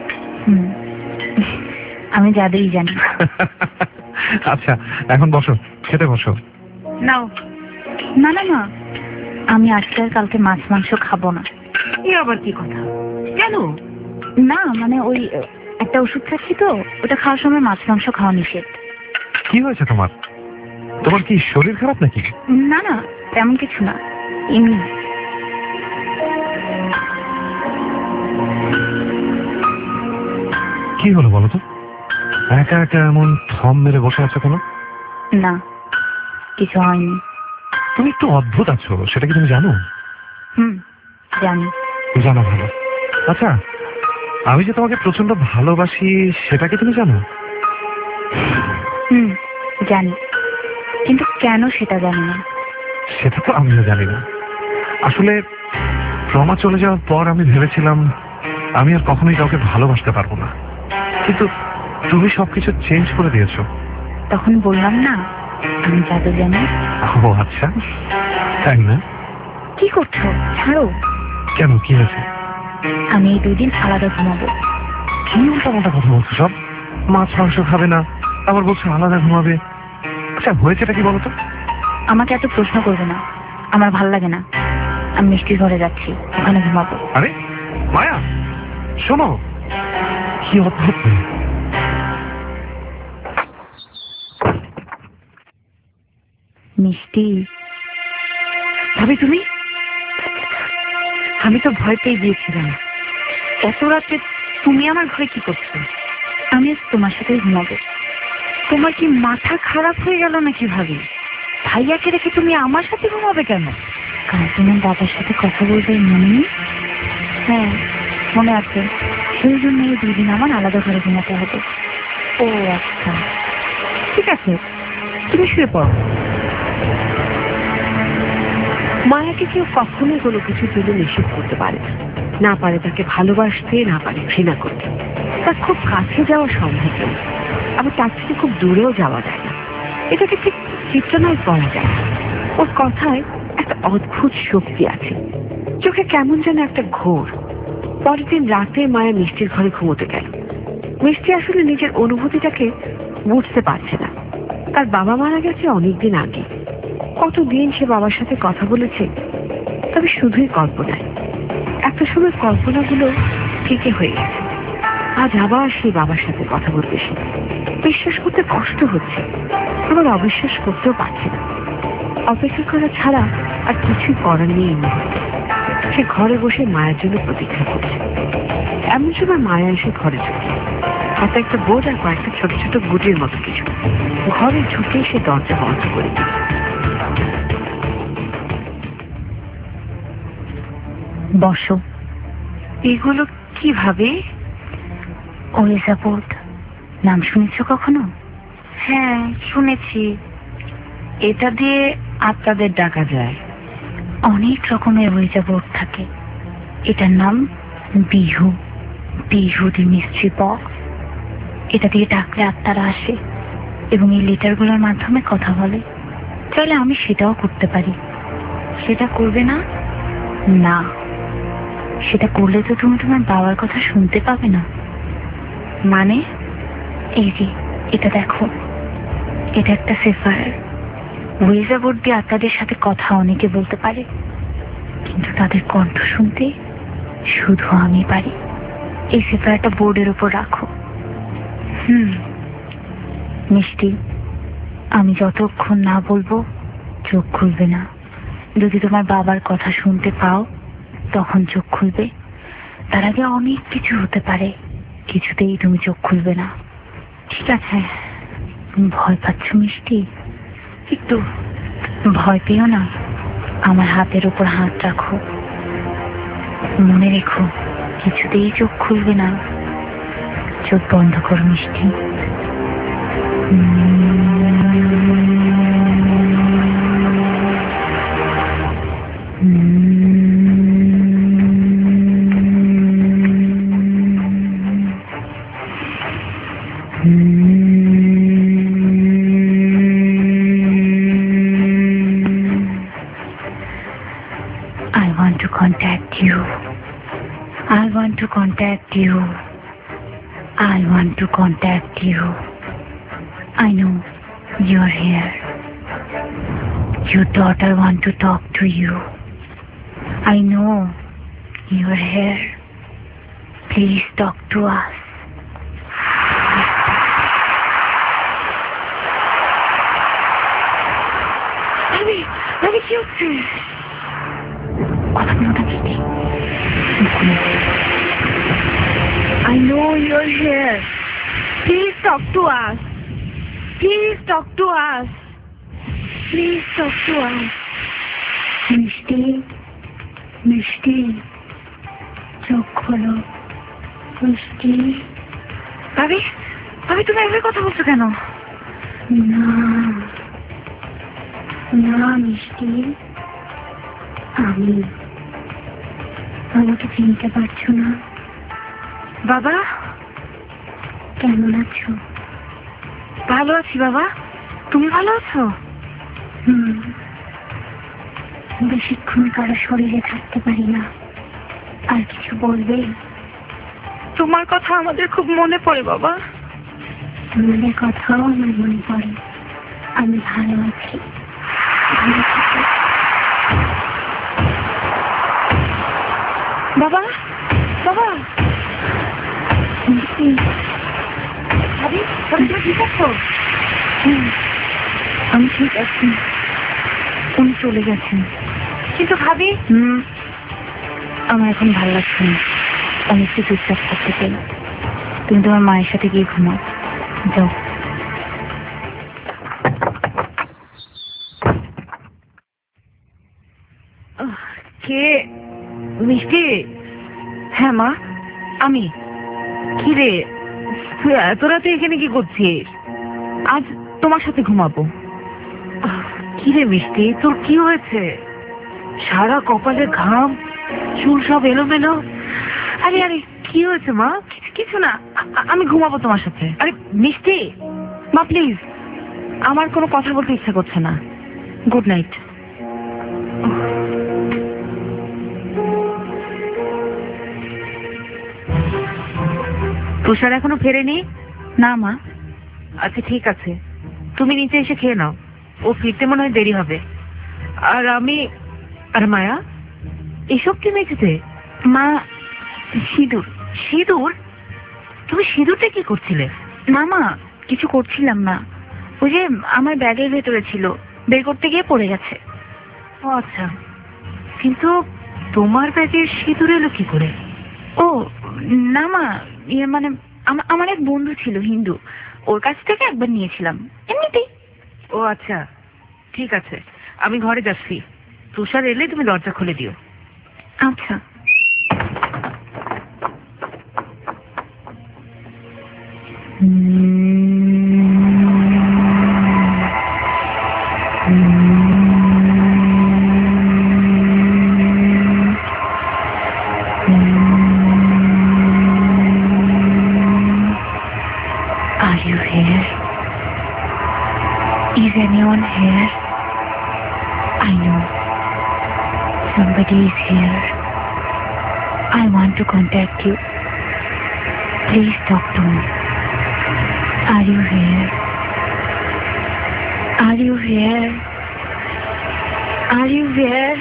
আমি জাদুই জানি। আচ্ছা এখন বসো, খেতে বসো। নাও। না না মা, আমি আজকে আর কালকে মাছ মাংস খাবো না। এ আবার কি কথা? কেন? না মানে ওই একটা ওষুধ খাচ্ছি তো, ওটা খাওয়ার সময় মাছ মাংস খাওয়া নিষেধ। কি হয়েছে তোমার? তোমার কি শরীর খারাপ নাকি? না না, তেমন কিছু না, এমনি। কি হলো বলো তো, একা একা এমন থম মেরে বসে আছো কেন? না, কিছু হয়নি। তুমি একটু অদ্ভুত আছো, সেটা কি তুমি জানো? জানি। জানা ভালো। আচ্ছা, আমি যে তোমাকে প্রচন্ড ভালোবাসি সেটা কি তুমি জানো? জানি, কিন্তু কেন সেটা জানি না। সেটা তো আমিও জানি না। আসলে রমা চলে যাওয়ার পর আমি ভেবেছিলাম আমি আর কখনোই কাউকে ভালোবাসতে পারবো না, কিন্তু তুমি সবকিছু চেঞ্জ করে দিয়েছো। তখন বললাম না আমি জাদু জানি। ও আচ্ছা, তাই না? কি করছো? ছাড়ো। কেন, কি হয়েছে? আমি এই 2 দিন আলাদা ঘুমাবো। কি উল্টাপাল্টা কথা বলছো সব? মাছ মাংস খাবে না, আবার বলছো আলাদা ঘুমাবে। আচ্ছা, হয়েছেটা কি বলতো? আমাকে এত প্রশ্ন করবে না, আমার ভাল লাগে না। আমি মিষ্টির ঘরে যাচ্ছি, ওখানে ঘুমাবো। আরে মায়া, শোনো, কি অদ্ভুত মেয়ে। মিষ্টি, ভাবি তুমি? আমি তো ভয় পেয়ে গিয়েছিলাম। এত রাতে তুমি আমার ঘরে কি করছো? আমি আজ তোমার সাথেই ঘুমাবো। তোমার কি মাথা খারাপ হয়ে গেল নাকি ভাবি? ভাইয়াকে রেখে তুমি আমার সাথে ঘুমাবে কেন? কাল তোমার বাবার সাথে কথা বলবে মনে নেই? হ্যাঁ, মনে আছে। সেই জন্য এই 2 দিন আমার আলাদা ঘরে ঘুমাতে হবে। ও আচ্ছা, ঠিক আছে, তুমি শুয়ে পড়ো। মায়াকে কেউ কখনোই কোনো কিছুর জন্য নিষেধ করতে পারে না। না পারে তাকে ভালোবাসতে, না পারে ঘৃণা করতে। তার খুব কাছে যাওয়া সম্ভব নয়, আবার তার থেকে খুব দূরেও যাওয়া যায় না। এটাকে ঠিক চিত্রনায় করা যায়। ওর কথায় একটা অদ্ভুত শক্তি আছে, চোখে কেমন যেন একটা ঘোর। পরের দিন রাতে মায়া মিষ্টির ঘরে ঘুমোতে গেল। মিষ্টি আসলে নিজের অনুভূতিটাকে বুঝতে পারছে না। তার বাবা মারা গেছে অনেকদিন আগে। কতদিন সে বাবার সাথে কথা বলেছে, তবে শুধুই কল্পনায়। একটা সময় কল্পনাগুলো ফিকে হয়ে গেছে। আজ আবার সেই বাবার সাথে কথা বলবে সে। বিশ্বাস করতে কষ্ট হচ্ছে, আবার অবিশ্বাস করতেও পারছে না। অপেক্ষা করা ছাড়া আর কিছুই করার নেই এই মুহূর্তে। সে ঘরে বসে মায়ের জন্য প্রতীক্ষা করছে। এমন সময় মায়া এসে ঘরে ঢুকে, হাতে একটা বোর্ড আর কয়েকটা ছোট ছোট গুটির মতো কিছু। ঘরে ঢুকে সে দরজা বন্ধ করে দিল। বসো। এগুলো কিভাবে? ওয়েজা বোর্ড, নাম শুনেছ কখনো? হ্যাঁ, শুনেছি। এটা দিয়ে আত্মাদের ডাকা যায়। অনেক রকমের ওয়েজা বোর্ড থাকে। এটার নাম Bihu, Bihu the mystery box. এটা দিয়ে ডাকলে আত্মারা আসে এবং এই লেটারগুলোর মাধ্যমে কথা বলে। চাইলে আমি সেটাও করতে পারি। সেটা করবে না? না, সেটা করলে তো তুমি তোমার বাবার কথা শুনতে পাবে না। মানে? এই যে এটা দেখো, এটা একটা সেফার। ওয়েজা বোর্ড দিয়ে আত্মাদের সাথে কথা অনেকে বলতে পারে, কিন্তু তাদের কণ্ঠ শুনতে শুধু আমি পারি। এই সেফারটা বোর্ডের উপর রাখো। মিষ্টি, আমি যতক্ষণ না বলবো চোখ খুলবে না। যদি তোমার বাবার কথা শুনতে পাও তখন চোখ খুলবে। তার আগে অনেক কিছু হতে পারে, কিছুতেই তুমি চোখ খুলবে না। ঠিক আছে। ভয় পাচ্ছ মিষ্টি? একটু। ভয় পেও না, আমার হাতের উপর হাত রাখো। মনে রেখো, কিছুতেই চোখ খুলবে না। চোখ বন্ধ করো মিষ্টি। I want to contact you. I want to contact you. I want to contact you. I know you're here. Your daughter want to talk to you. I know you're here. Please talk to us. আমি কি হচ্ছে? কথা বলো না মিষ্টি। I know you're here. Please talk to us. Please talk to us. Please talk to us. মিষ্টি, মিষ্টি, চোখ খোলো। মিষ্টি। ভাবি, ভাবি তুমি এভাবে কথা বলছো কেন? না না মিষ্টি, আমি। আমাকে চিনতে পারছো না? বাবা, কেমন আছো? ভালো আছি বাবা, তুমি ভালো আছো? বেশিক্ষণ কারো শরীরে থাকতে পারি না। আর কিছু বলবে? তোমার কথা আমাদের খুব মনে পড়ে বাবা। তোমাদের কথাও আমার মনে পড়ে। আমি ভালো আছি, ভালো থাকো। বাবা, বাবা, মিষ্টি। ভাবি, ভাবি তুমি ঠিক আছো? আমি ঠিক আছি। উনি চলে গেছেন। কিন্তু ভাবি, আমার এখন ভালো লাগছে না। আমি একটু চুপচাপ থাকতে চাই। তুমি তোমার মায়ের সাথে গিয়ে ঘুমাও, যাও। কে? মিষ্টি? হ্যাঁ মা, আমি। কি রে, তুই এত রাতে এখানে কি করছিস? আজ তোমার সাথে ঘুমাবো। কি রে মিষ্টি, তোর কি হয়েছে? সারা কপালে ঘাম, চুল সব এলোমেলো। আরে আরে, কি হয়েছে মা? কিছু না, আমি ঘুমাবো তোমার সাথে। আরে মিষ্টি, মা প্লিজ, আমার কোনো কথা বলতে ইচ্ছা করছে না। Good night. তুষার এখনো ফেরেনি? না মা। আচ্ছা ঠিক আছে, তুমি নিচে এসে খেয়ে নাও, ও ফিরতে মনে হয় দেরি হবে। আর আমি, আর মায়া, এসব কি মেঝেতে? মা, সিঁদুর। সিঁদুর? তুমি সিঁদুরটা কি করছিলে? না মা, কিছু করছিলাম না। ওই যে আমার ব্যাগের ভেতরে ছিল, বের করতে গিয়ে পড়ে গেছে। ও আচ্ছা, কিন্তু তোমার ব্যাগে সিঁদুর এলো কি করে? ও না মা, ইয়ে মানে আমার এক বন্ধু ছিল হিন্দু, ওর কাছ থেকে একবার নিয়েছিলাম, এমনিতেই। ও আচ্ছা ঠিক আছে, আমি ঘরে যাচ্ছি, তুষার এলে তুমি দরজা খুলে দিও। আচ্ছা। Are you here? Is anyone here? I know. Somebody is here. I want to contact you. Please talk to me. Are you here? Are you here? Are you here?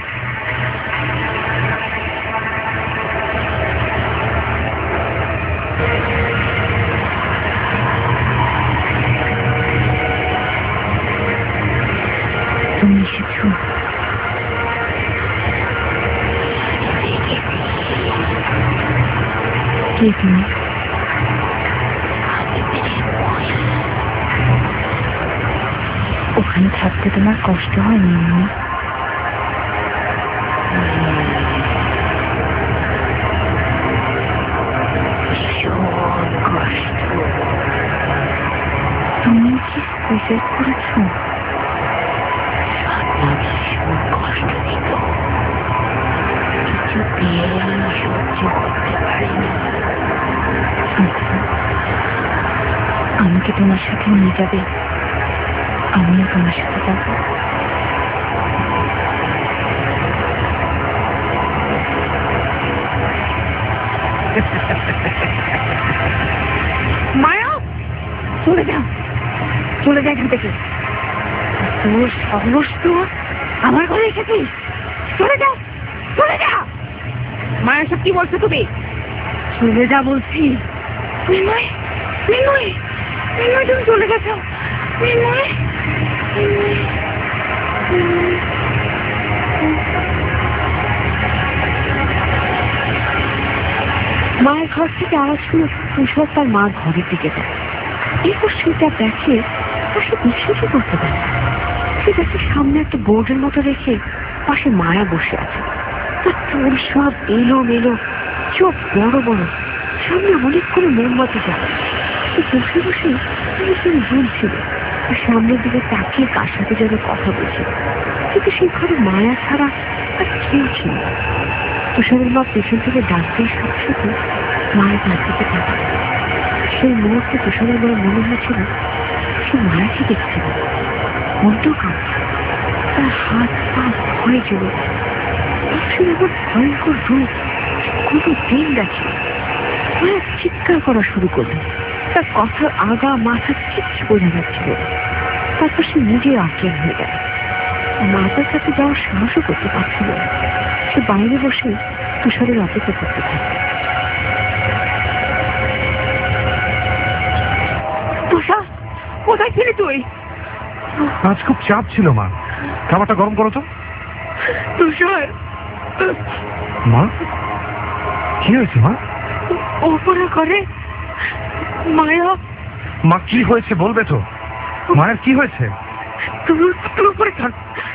তুমি এসেছো। কে তুমি? ওখানে থাকতে তোমার কষ্ট হয়নি? ভীষণ কষ্ট। তুমি কি সুইসাইড করেছো? ভীষণ কষ্ট দিত, কিছুতেই সহ্য করতে পারিনি। আচ্ছা, আমাকে তোমার সাথে নিয়ে যাবে? আমিও তোমার সাথে যাব। মায়া, চলে যাও, চলে যা এখান থেকে। তোর সাহস তো, আমার ঘরে এসেছিস, চলে যা, চলে যা। মায়া, সব কি বলছো তুমি? চলে যা বলছি। মিনময়, মিনময়, মিনময়, তুমি চলে গেছো। মিনময়, মিনময়, মিনময়। মায়ের ঘর থেকে আওয়াজ শুনে তুষার তার মার ঘরের দিকে যায়। এরপর সেটা দেখে, তা সে বিশ্বাসই করতে পারে। সে দেখে সামনে একটা বোর্ডের মতো রেখে পাশে মায়া বসে আছে, তার চুল সব এলো মেলো, চোখ বড় বড়, সামনে অনেকগুলো মোমবাতি জ্বালা। বসে বসে ঝুলছিল, সামনের দিকে তাকিয়ে কার সাথে যেন কথা বলছিল, কিন্তু সেই ঘরে মায়া ছাড়া আর কেউ ছিল না। তুষারের মা পেছন থেকে ডাকতেই সাথে সাথে মায়ের তার দিকে তাকাল। সেই মুহূর্তে তুষারের মায়ের মনে হয়েছিল সে মায়াকে দেখছে না, মনটাও কাঁপছে, তার হাত পা ভয়ে চলে সে এমন ভয়ঙ্কর রূপ কোনো দিন দেখে। মায়া চিৎকার করা শুরু করলো, তার কথার আগা মাথা কিচ্ছু বোঝা যাচ্ছিল। তারপর সে নিজে অজ্ঞান হয়ে গেল, মাতার কাছে যাওয়ার সাহসও করতে পারছিল না। সে বাইরে বসে তুষারের অপেক্ষা করতে থাকে। তুষার, কোথায় ছিলি তুই? আজ খুব চাপ ছিল মা, খাবারটা গরম করো তো। তুষার, মা কি হয়েছে মা? ওপরে করে মায়া। মা কি হয়েছে বলবে তো? মায়ের কি হয়েছে? তুই উপরে থাক।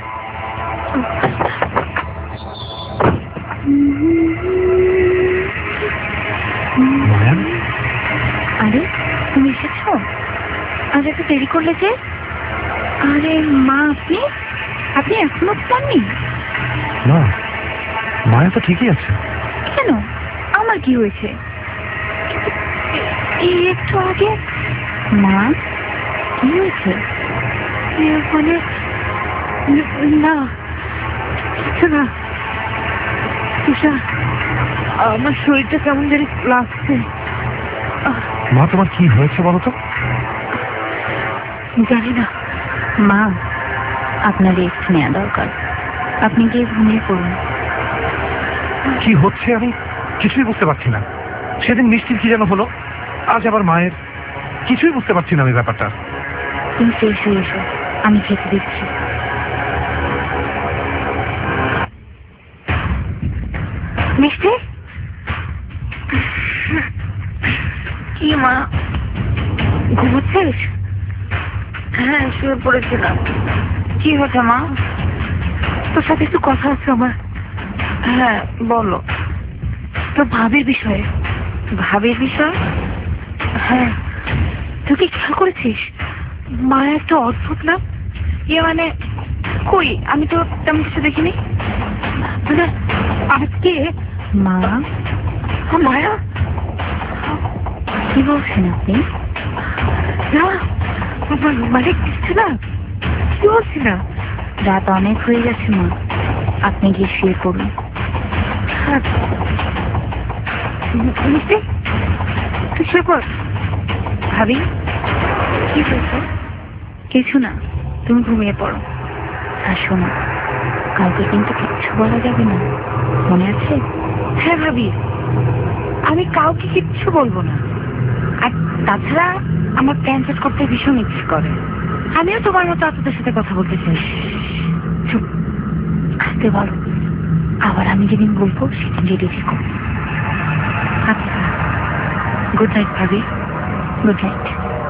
মায়া, আরে তুমি এসেছো? আজ এত দেরি করলে যে? আরে মা, আপনি এখনো পাননি? না, মায়া তো ঠিকই আছে। কেন, আমার কি হয়েছে? এই একটু আগে মা কি হয়েছে? মানে না, কিছু না। তুষার, আমার শরীরটা কেমন জানি লাগছে। মা তোমার কি হয়েছে বলো তো? জানি না। মা, আপনার রেস্ট নেওয়া দরকার, আপনি গিয়ে ঘুমিয়ে পড়ুন। কি হচ্ছে আমি কিছুই বুঝতে পারছি না। সেদিন মিষ্টির কি যেন হলো, আজ আবার মায়ের, কিছুই বুঝতে পারছি না আমি ব্যাপারটা। তুমি ফ্রেশ হয়ে এসো, আমি খেতে দিচ্ছি। মিষ্টি, কি মা, ঘুমোচ্ছিস? হ্যাঁ শুয়ে পড়েছিলাম। কি হয়েছে মা? তোর সাথে একটু কথা আছে আমার। হ্যাঁ বলো। তোর ভাবির বিষয়ে। ভাবির বিষয়? হ্যাঁ, তুই কি খেয়াল করেছিস মায়া একটা অদ্ভুত না? মানে কই, আমি তো তেমন কিছু দেখিনি। মানে আজকে মা, মায়া, কি বলছেন আপনি? না মানে কিছু না, কি বলছি না। রাত অনেক হয়ে গেছে মা, আপনি গিয়ে শুয়ে পড়ুন। মিষ্টি, তুই শুয়ে পড়। ভাবি, কি বলছো? কিছু না, তুমি ঘুমিয়ে পড়ো। আর শোনো, কাউকে কিন্তু কিচ্ছু বলা যাবে না, মনে আছে? হ্যাঁ ভাবি, আমি কাউকে কিচ্ছু বলবো না। আর তাছাড়া আমার প্ল্যান সেট করতে ভীষণ ইচ্ছে করে। আমিও তোমার মতো আপনাদের সাথে কথা বলতে চাই। চুপ, আসতে বলো। আবার আমি যেদিন বলবো সেদিন রেডি থেকো। আচ্ছা, গুড নাইট ভাবি। Good night.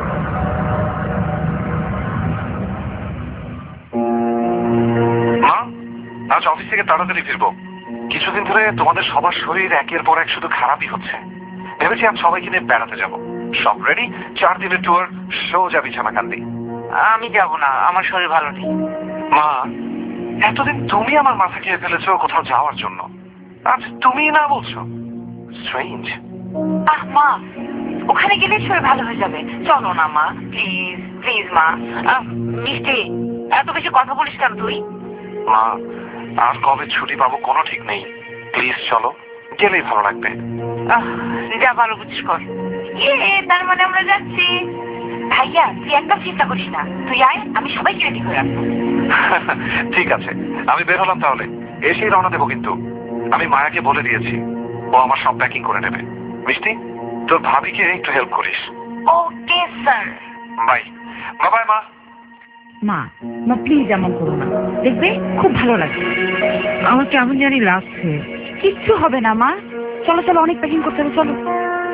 মা, আজ অফিস থেকে তাড়াতাড়ি ফিরবো। কিছুদিন ধরে তোমাদের সবার শরীর একের পর এক শুধু খারাপই হচ্ছে। ভেবেছি আজ সবাইকে নিয়ে বেড়াতে যাব। সব রেডি, 4 দিনের ট্যুর, সোজা বিছানাকান্দি। আমি যাব না, আমার শরীর ভালো নেই। মা, এতদিন তুমি আমার মাথা খেয়ে ফেলেছো কোথাও যাওয়ার জন্য, আজ তুমি না বলছো? স্ট্রেঞ্জ। মা, ওখানে গেলে শরীর ভালো হয়ে যাবে। চলো না মা, প্লিজ প্লিজ মা। মিষ্টি, এত বেশি কথা বলিস কেন তুই? মা, আর কবে ছুটি পাবো কোনো ঠিক নেই। প্লিজ চলো, গেলেই ভালো লাগবে। যা ভালো বুঝিস কর। তার মানে আমরা যাচ্ছি। ভাইয়া, তুই একদম চিন্তা করিস না, তুই আয়, আমি সবাইকে রেডি করে রাখবো। ঠিক আছে, আমি বের হলাম তাহলে। এসেই রওনা দেবো কিন্তু। আমি মায়াকে বলে দিয়েছি, ও আমার সব প্যাকিং করে নেবে। মিষ্টি, তোর ভাবিকে একটু হেল্প করিস। Okay sir. বাই। বাই মা। মা, মা প্লিজ এমন করো না, দেখবে খুব ভালো লাগবে। আমার কেমন জানি লাগছে। কিচ্ছু হবে না মা, চলো চলো, অনেক প্যাকিং করতে হবে, চলো।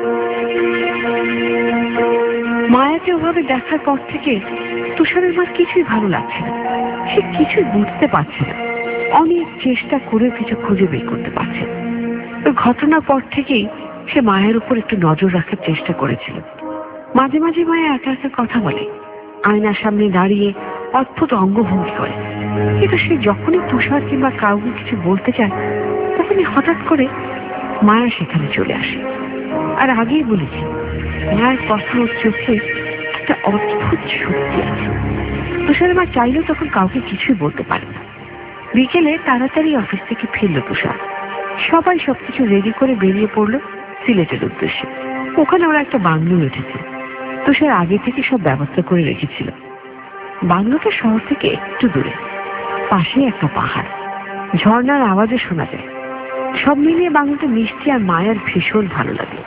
মায়াকে ওভাবে দেখার পর থেকে তুষারের মার কিছুই ভালো লাগছে না, সে কিছুই বুঝতে পারছে না। অনেক চেষ্টা করেও কিছু খুঁজে বের করতে পারছে না। ওই ঘটনার পর থেকেই সে মায়ের উপর একটু নজর রাখার চেষ্টা করেছিল। মাঝে মাঝে মায়া একা একা কথা বলে, আয়নার সামনে দাঁড়িয়ে অদ্ভুত অঙ্গভঙ্গি করে। কিন্তু সে যখনই তুষার কিংবা কাউকে কিছু বলতে চায়, তখনই হঠাৎ করে মায়া সেখানে চলে আসে। আর আগেই বলেছি, মায়ের কথা ওর চোখে একটা অদ্ভুত শক্তি আছে। তুষারের মা চাইলেও তখন কাউকে কিছুই বলতে পারে না। বিকেলে তাড়াতাড়ি অফিস থেকে ফিরল তুষার। সবাই সবকিছু রেডি করে বেরিয়ে পড়লো সিলেটের উদ্দেশ্যে। ওখানে ওরা একটা বাংলো উঠেছে। তুষার আগে থেকে সব ব্যবস্থা করে রেখেছিল। বাংলোটা শহর থেকে একটু দূরে, পাশে একটা পাহাড়, ঝর্ণার আওয়াজে শোনা যায়। সব মিলিয়ে বাংলোটা মিষ্টি আর মায়ার ভীষণ ভালো লাগে।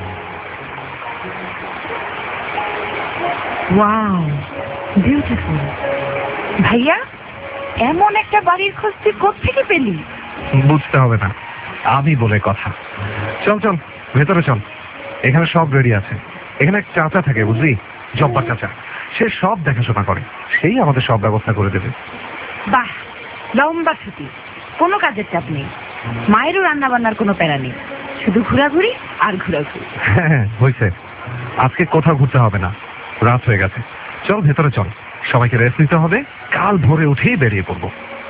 Wow, beautiful. ভাইয়া, এমন একটা বাড়ির খোঁজ তুই কোত্থেকে পেলি? বুঝতে হবে না, আমি বলে কথা। চল চল ভেতরে চল, এখানে সব রেডি আছে। এখানে এক চাচা থাকে, বুঝলি, জব্বার চাচা। সে সব দেখাশোনা করে, সেই আমাদের সব ব্যবস্থা করে দেবে। বাহ, লম্বা ছুটি, কোনো কাজের চাপ নেই। মায়েরও রান্না বান্নার কোনো প্যারা নেই, শুধু ঘোরাঘুরি আর ঘোরাঘুরি। হ্যাঁ হয়েছে, আজকে কোথাও ঘুরতে হবে না, রাত হয়ে গেছে। চল ভেতরে চল, সবাইকে রেস্ট নিতে হবে, কাল ভোরে উঠেই বেরিয়ে পড়বো।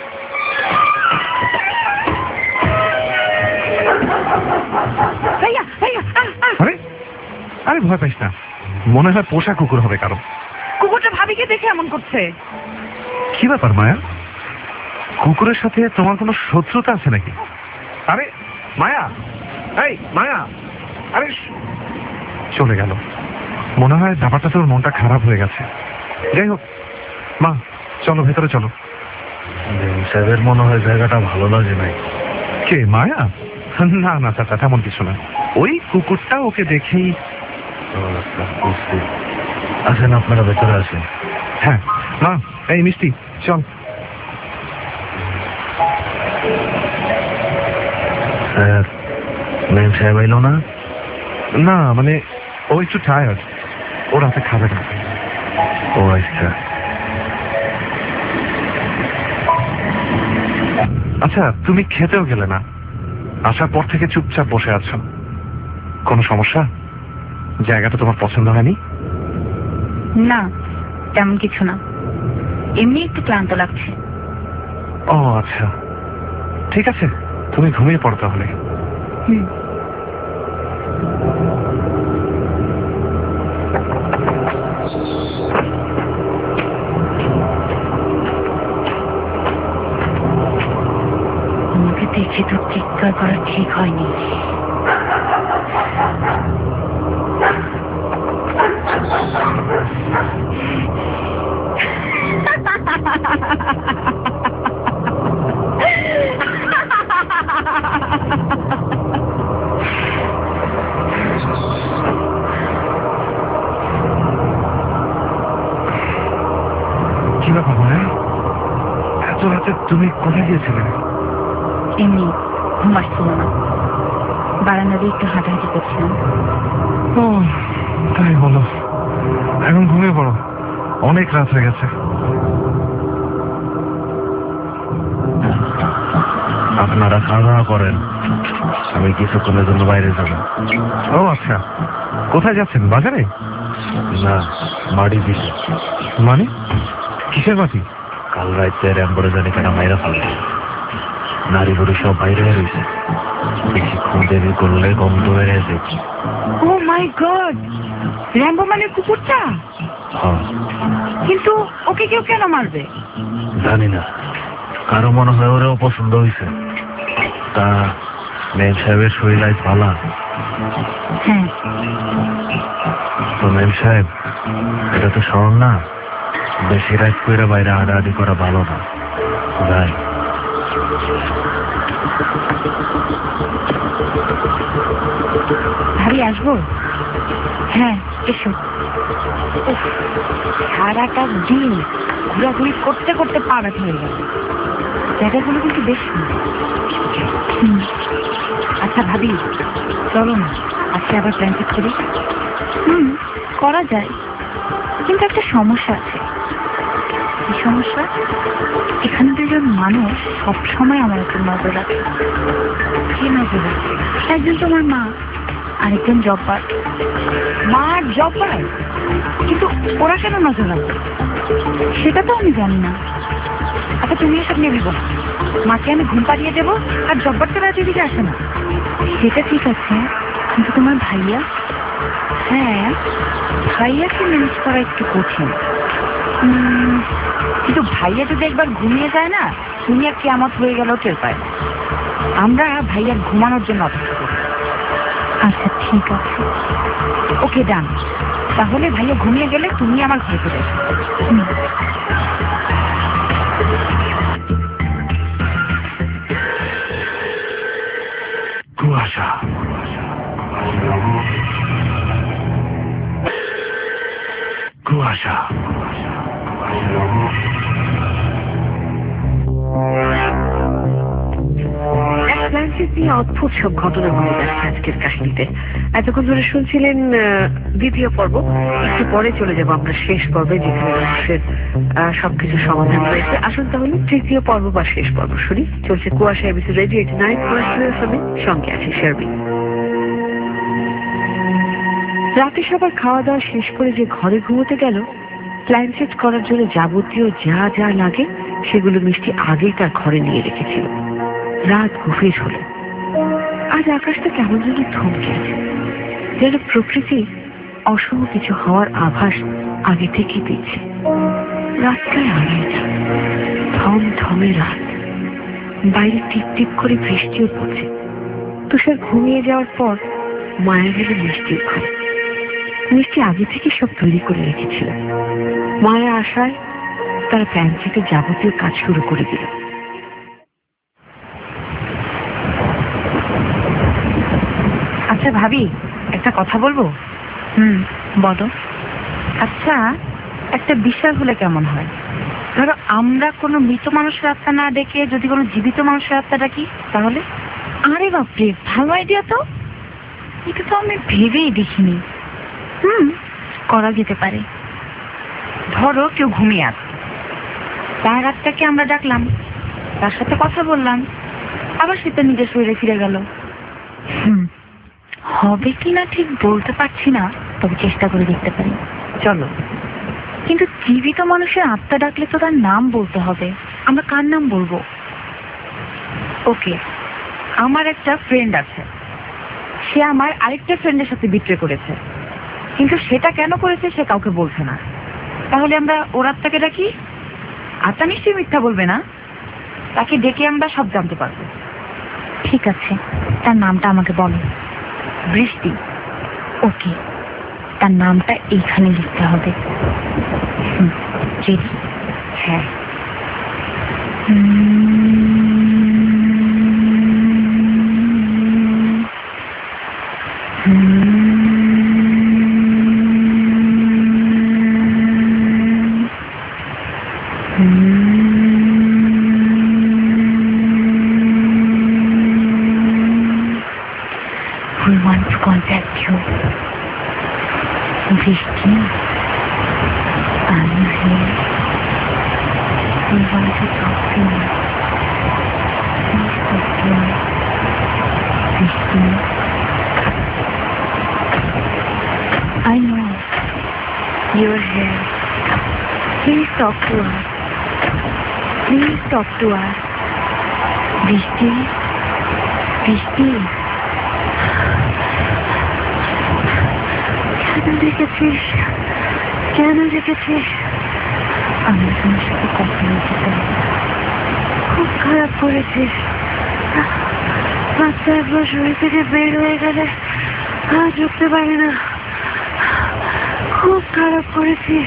আরে আরে ভয় পাইস না, মনে হয় পোষা কুকুর হবে কারো। কুকুরটা ভাবিকে দেখে এমন করছে। কি ব্যাপার মায়া, কুকুরের সাথে তোমার কোনো শত্রুতা আছে নাকি? আরে মায়া, এই মায়া, আরে চলে গেল। মনে হয় ব্যাপারটা তোর মনটা খারাপ হয়ে গেছে। যাই হোক মা, চলো ভেতরে চলো। সাহেবের মনে হয় জায়গাটা ভালো লাগে নাই। কে, মায়া? না না চাচা, তেমন কিছু না, ওই কুকুরটা ওকে দেখেই। বুঝছি, আসেন আপনারা ভেতরে আসেন। হ্যাঁ মা, এই মিষ্টি চল। স্যার, মেম সাহেব এলো না? না মানে ও একটু টায়ার্ড, ও রাতে খাবে না। ও আচ্ছা। আচ্ছা, তুমি খেতেও গেলে না, আসার পর থেকে চুপচাপ বসে আছো। কোনো সমস্যা? জায়গাটা তোমার পছন্দ হয়নি? না, তেমন কিছু না, এমনি একটু ক্লান্ত লাগছে। ও আচ্ছা, ঠিক আছে, তুমি ঘুমিয়ে পড়ো তাহলে। হুম। আমাকে দেখে তো চিৎকার করা ঠিক হয়নি। কি ব্যাপার মায়া, এত রাতে তুমি কোথায় গিয়েছিলে? এমনি ঘুম আসছিল না, বারান্দাতে একটু হাঁটাহাঁটি করছিলাম। ও তাই বলো, এখন ঘুমিয়ে পড়ো, অনেক রাত হয়ে গেছে। আপনারা খাওয়া দাওয়া করেন, আমি কিছুক্ষণের জন্য বাইরে যাব। ও আচ্ছা, কোথায় যাচ্ছেন? বাজারে? না, মাটি দিস। মানে কিসের বাতি? কাল রাইতে র্যাম্বোরে জানি কেন মাইরা ফেলে, নারী বুড়ি সব বাইরে রয়েছে, বেশিক্ষণ দেরি করলে গন্ধ বেড়ে যায়। ও মাই গড, র্যাম্বো মানে কুকুরটা? হ্যাঁ, কিন্তু ওকে কেউ কেন মারবে? জানি না, কারো মনে হয় ওরাও পছন্দ হয়েছে। তা মেম সাহেবের শরীর আজ ভালো? হ্যাঁ। তো মেম সাহেব, এটা তো শহর না, বেশি রাত করে বাইরে হাঁটাহাঁটি করা ভালো না। যাই। ভাবি আসবো? হ্যাঁ এসো। সারাটা দিন ঘোরাঘুরি করতে করতে পা ব্যথা হয়ে গেল। জায়গাগুলো কিন্তু বেশ সুন্দর। আচ্ছা ভাবি, চলো না আজকে আবার প্ল্যান ঠিক করি। করা যায়, কিন্তু একটা সমস্যা আছে। কি সমস্যা? এখানে দুজন মানুষ সবসময় আমার উপর নজর রাখে। কি নজর রাখে? একজন তোমার মা, আরেকজন জব্বার। মা আর জব্বার? কিন্তু ওরা কেন নজর রাখে সেটা তো আমি জানি না। আচ্ছা তুমি এসব নিয়ে ভেবো না। মাকে আমি ঘুম পাড়িয়ে দেবো আর জব্বার তো রাতে দিকে আসে না। সেটা ঠিক আছে, কিন্তু তোমার ভাইয়া? হ্যাঁ, ভাইয়াকে ম্যানেজ করা একটু কঠিন। কিন্তু ভাইয়া যদি একবার ঘুমিয়ে যায় না, দুনিয়া কিয়ামত হয়ে গেল টের পায়। আমরা ভাইয়া ঘুমানোর জন্য অপেক্ষা করি। আচ্ছা ঠিক আছে, ওকে ডান। তাহলে ভাইয়া ঘুমিয়ে গেলে তুমি আমার ঘরে চলে এসো। কুয়াশা, কুয়াশা, অ্যাটলান্টিস নিয়ে অদ্ভুত সব ঘটনা ঘটে যাচ্ছে আজকের কাহিনীতে। এতক্ষণ ধরে শুনছিলেন দ্বিতীয় পর্ব। একটু পরে চলে যাব আমরা শেষ পর্বে, যেখানে রহস্যের সবকিছু সমাধান রয়েছে। আসুন তাহলে তৃতীয় পর্ব বা শেষ পর্ব শুনি। চলছে কুয়াশা এবিসি রেডিও 89.2 সঙ্গে আছে শারমি। রাতে সবার খাওয়া দাওয়া শেষ করে যে ঘরে ঘুমোতে গেল, প্ল্যান সেট করার জন্য যাবতীয় যা যা লাগে সেগুলো মিষ্টি আগেই তার ঘরে নিয়ে রেখেছিল। রাত গভীর হল। আজ আকাশটা কেমন যেন থমকে আছে, যেন প্রকৃতি অশুভ কিছু হওয়ার আভাস আগে থেকে দিচ্ছে। রাতটায় আড়াইটা, থমথমে রাত। বাইরে টিপ টিপ করে বৃষ্টিও পড়ছে। তুষার ঘুমিয়ে যাওয়ার পর মায়া গেল মিষ্টির ঘরে। মিষ্টি আগে থেকে সব তৈরি করে রেখেছিল। মায়া আসায় তারা প্যান্সিতে যাবতীয় কাজ শুরু করে দিল। আচ্ছা ভাবি, একটা কথা বলবো? বলো। আচ্ছা, একটা বিষয় হলে কেমন হয়? ধরো আমরা কোনো মৃত মানুষের আত্মা না ডেকে যদি কোনো জীবিত মানুষের আত্মা ডাকি, তাহলে? আরে বাপরে, ভালো আইডিয়া তো। এটা তো আমি ভেবেই দেখিনি। করা যেতে পারে। ধরো কেউ ঘুমিয়ে আছে, তার আত্মাকে আমরা ডাকলাম, তার সাথে কথা বললাম, আবার সে তো নিজের শরীরে ফিরে গেল। হবে কিনা ঠিক বলতে পারছি না, তবে চেষ্টা করে দেখতে পারি। চলো। কিন্তু জীবিত মানুষের আত্মা ডাকলে তো তার নাম বলতে হবে। আমরা কার নাম বলবো? ওকে, আমার একটা ফ্রেন্ড আছে, সে আমার আরেকটা ফ্রেন্ডের সাথে বিট্রে করেছে, কিন্তু সেটা কেন করেছে সে কাউকে বলছে না। তাহলে আমরা ওর আত্মাকে ডাকি। আত্মা নিশ্চয়ই মিথ্যা বলবে না, তাকে ডেকে আমরা সব জানতে পারবো। ঠিক আছে, তার নামটা আমাকে বলো। বৃষ্টি। ওকে, তার নামটা এইখানে লিখতে হবে। রেডি? হ্যাঁ। We want to contact you. Vishnu, are you here? We want to talk to you. Please talk to us. Vishnu. I know you're here. Please talk to us. Please talk to us. Vishnu. Vishnu. কেন রেখেছিস? কেন রেখেছিস? আমি তোমার সাথে কথা বলতে চাই। খুব খারাপ করেছিস। বাচ্চা একবার শরীর থেকে বের হয়ে গেলে আর ঢুকতে পারে না। খুব খারাপ করেছিস।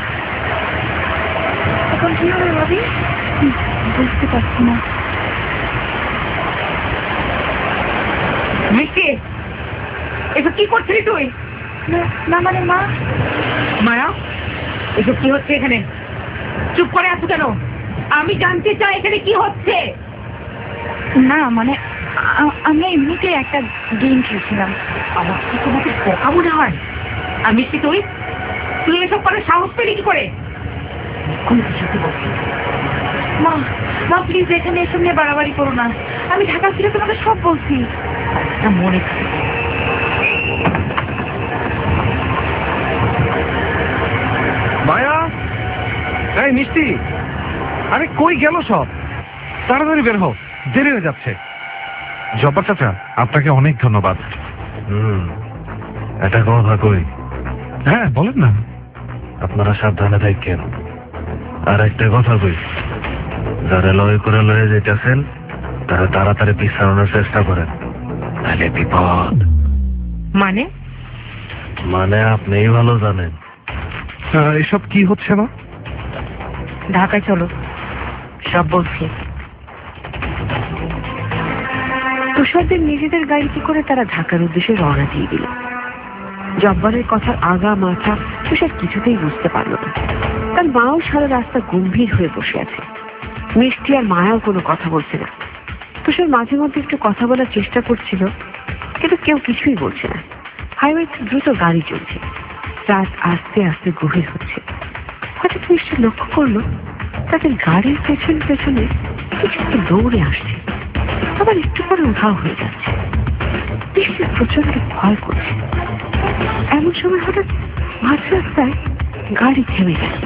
এখন কি হবে ভাবি? বুঝতে পারছি না। মিষ্টি, এসব কি করছিলি তুই? না মানে মা। মায়া, এসব কি হচ্ছে এখানে? চুপ করে আছো কেন? আমি জানতে চাই এখানে কি হচ্ছে। না মানে আমরা এমনিতে একটা গেম খেলছিলাম। আমার কি তোমাকে বোকা মনে হয়? আর মিষ্টি, তুই তুই এসব করার সাহস পেলি কি করে? কোনো কিছুতে বলছি মা মা প্লিজ এখানে এসব নিয়ে বাড়াবাড়ি করো না। আমি ঢাকা ফিরে তোমাকে সব বলছি। না মনে থাকে। মায়া, এই মিষ্টি, আরে কই গেল সব? তাড়াতাড়ি বের হও, দেরি হয়ে যাচ্ছে। জব্বার চাচা, আপনাকে অনেক ধন্যবাদ। এটা কথা কই, হ্যাঁ বলেন না। আপনারা সাবধানে থাকেন। আর একটা কথা কই, যারা লয় করে লয়ে যেতেছেন তারা তাড়াতাড়ি পিছানোর চেষ্টা করেন, তাহলে বিপদ। মানে মানে আপনিই ভালো জানেন। এসব কি হচ্ছে না? ঢাকায় চলো, সব বলছি। তুষারদের নিজেদের গাড়িতে করে তারা ঢাকার উদ্দেশ্যে রওনা দিয়ে দিল। জব্বারের কথার আগা মাথা তুষার কিছুতেই বুঝতে পারল না। তার মাও সারা রাস্তা গম্ভীর হয়ে বসে আছে। মিষ্টি আর মায়াও কোনো কথা বলছে না। তুষার মাঝে মধ্যে একটু কথা বলার চেষ্টা করছিল, কিন্তু কেউ কিছুই বলছে না। হাইওয়েতে দ্রুত গাড়ি চলছে। রাত আস্তে আস্তে গভীর হচ্ছে। হঠাৎ মিষ্টি লক্ষ্য করলো তাদের গাড়ির পেছনে পেছনে কিছু একটা দৌড়ে আসছে, আবার একটু পরে উধাও হয়ে যাচ্ছে। মিষ্টির প্রচন্ড ভয় করছে। এমন সময় হঠাৎ মাঝ রাস্তায় গাড়ি থেমে গেল।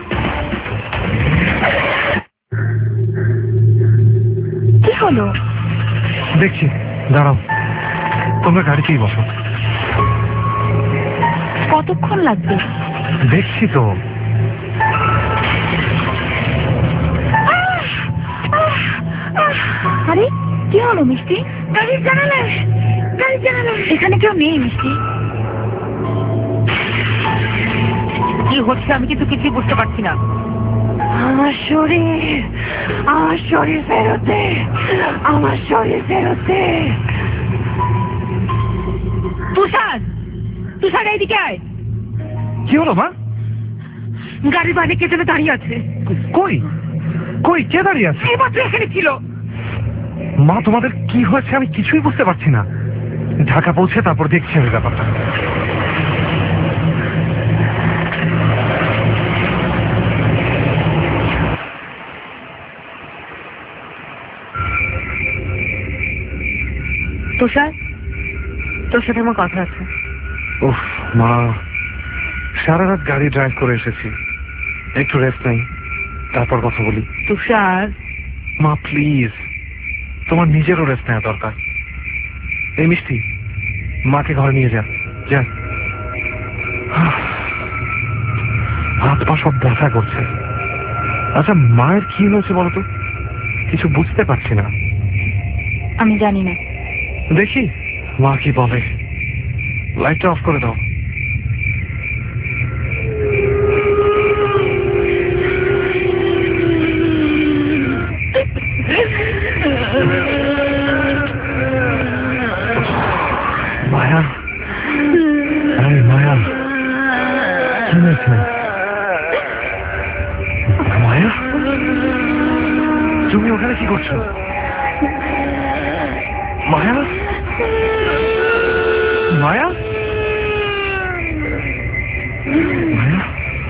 কি হলো? দেখছি, দাঁড়াও, তোমরা গাড়িতেই বসো। কতক্ষণ লাগবে? দেখছি তো। আরে কি হলো মিষ্টি? গাড়ির জানালা, গাড়ির জানালা। এখানে কেউ নেই মিষ্টি। কি হচ্ছে আমি কিন্তু কিছুই বুঝতে পারছি না। আমার শরীর ফেরোতে, আমার শরীর ফেরোতে। তুষার, তুষার এইদিকে আয়। কি হলো মা? গাড়ির বাইরে কে যেন দাঁড়িয়ে আছে। কই কই কে দাঁড়িয়ে আছে? এইমাত্র এখানে ছিল। মা, তোমাদের কি হয়েছে আমি কিছুই বুঝতে পারছি না। ঢাকা পৌঁছে তারপর দেখছি আমি ব্যাপারটা। তুষার, তোর সাথে আমার কথা আছে। উফ মা, সারা রাত গাড়ি ড্রাইভ করে এসেছি, একটু রেস্ট নেই, তারপর কথা বলি। তুষার, মা প্লিজ, তোমার নিজেরও রেস্ট নেওয়া দরকার। এই মিষ্টি, মাকে ঘরে নিয়ে যা। যা। হাত পা সব ব্যথা করছে। আচ্ছা, মায়ের কি হয়েছে বলতো? কিছু বুঝতে পারছি না। আমি জানি না। দেখি মা কি বলে। লাইটটা অফ করে দাও। মায়া, আরে মায়া, কি হয়েছে? মায়া, তুমি ওখানে কি করছো? মায়া, মায়া, মায়া,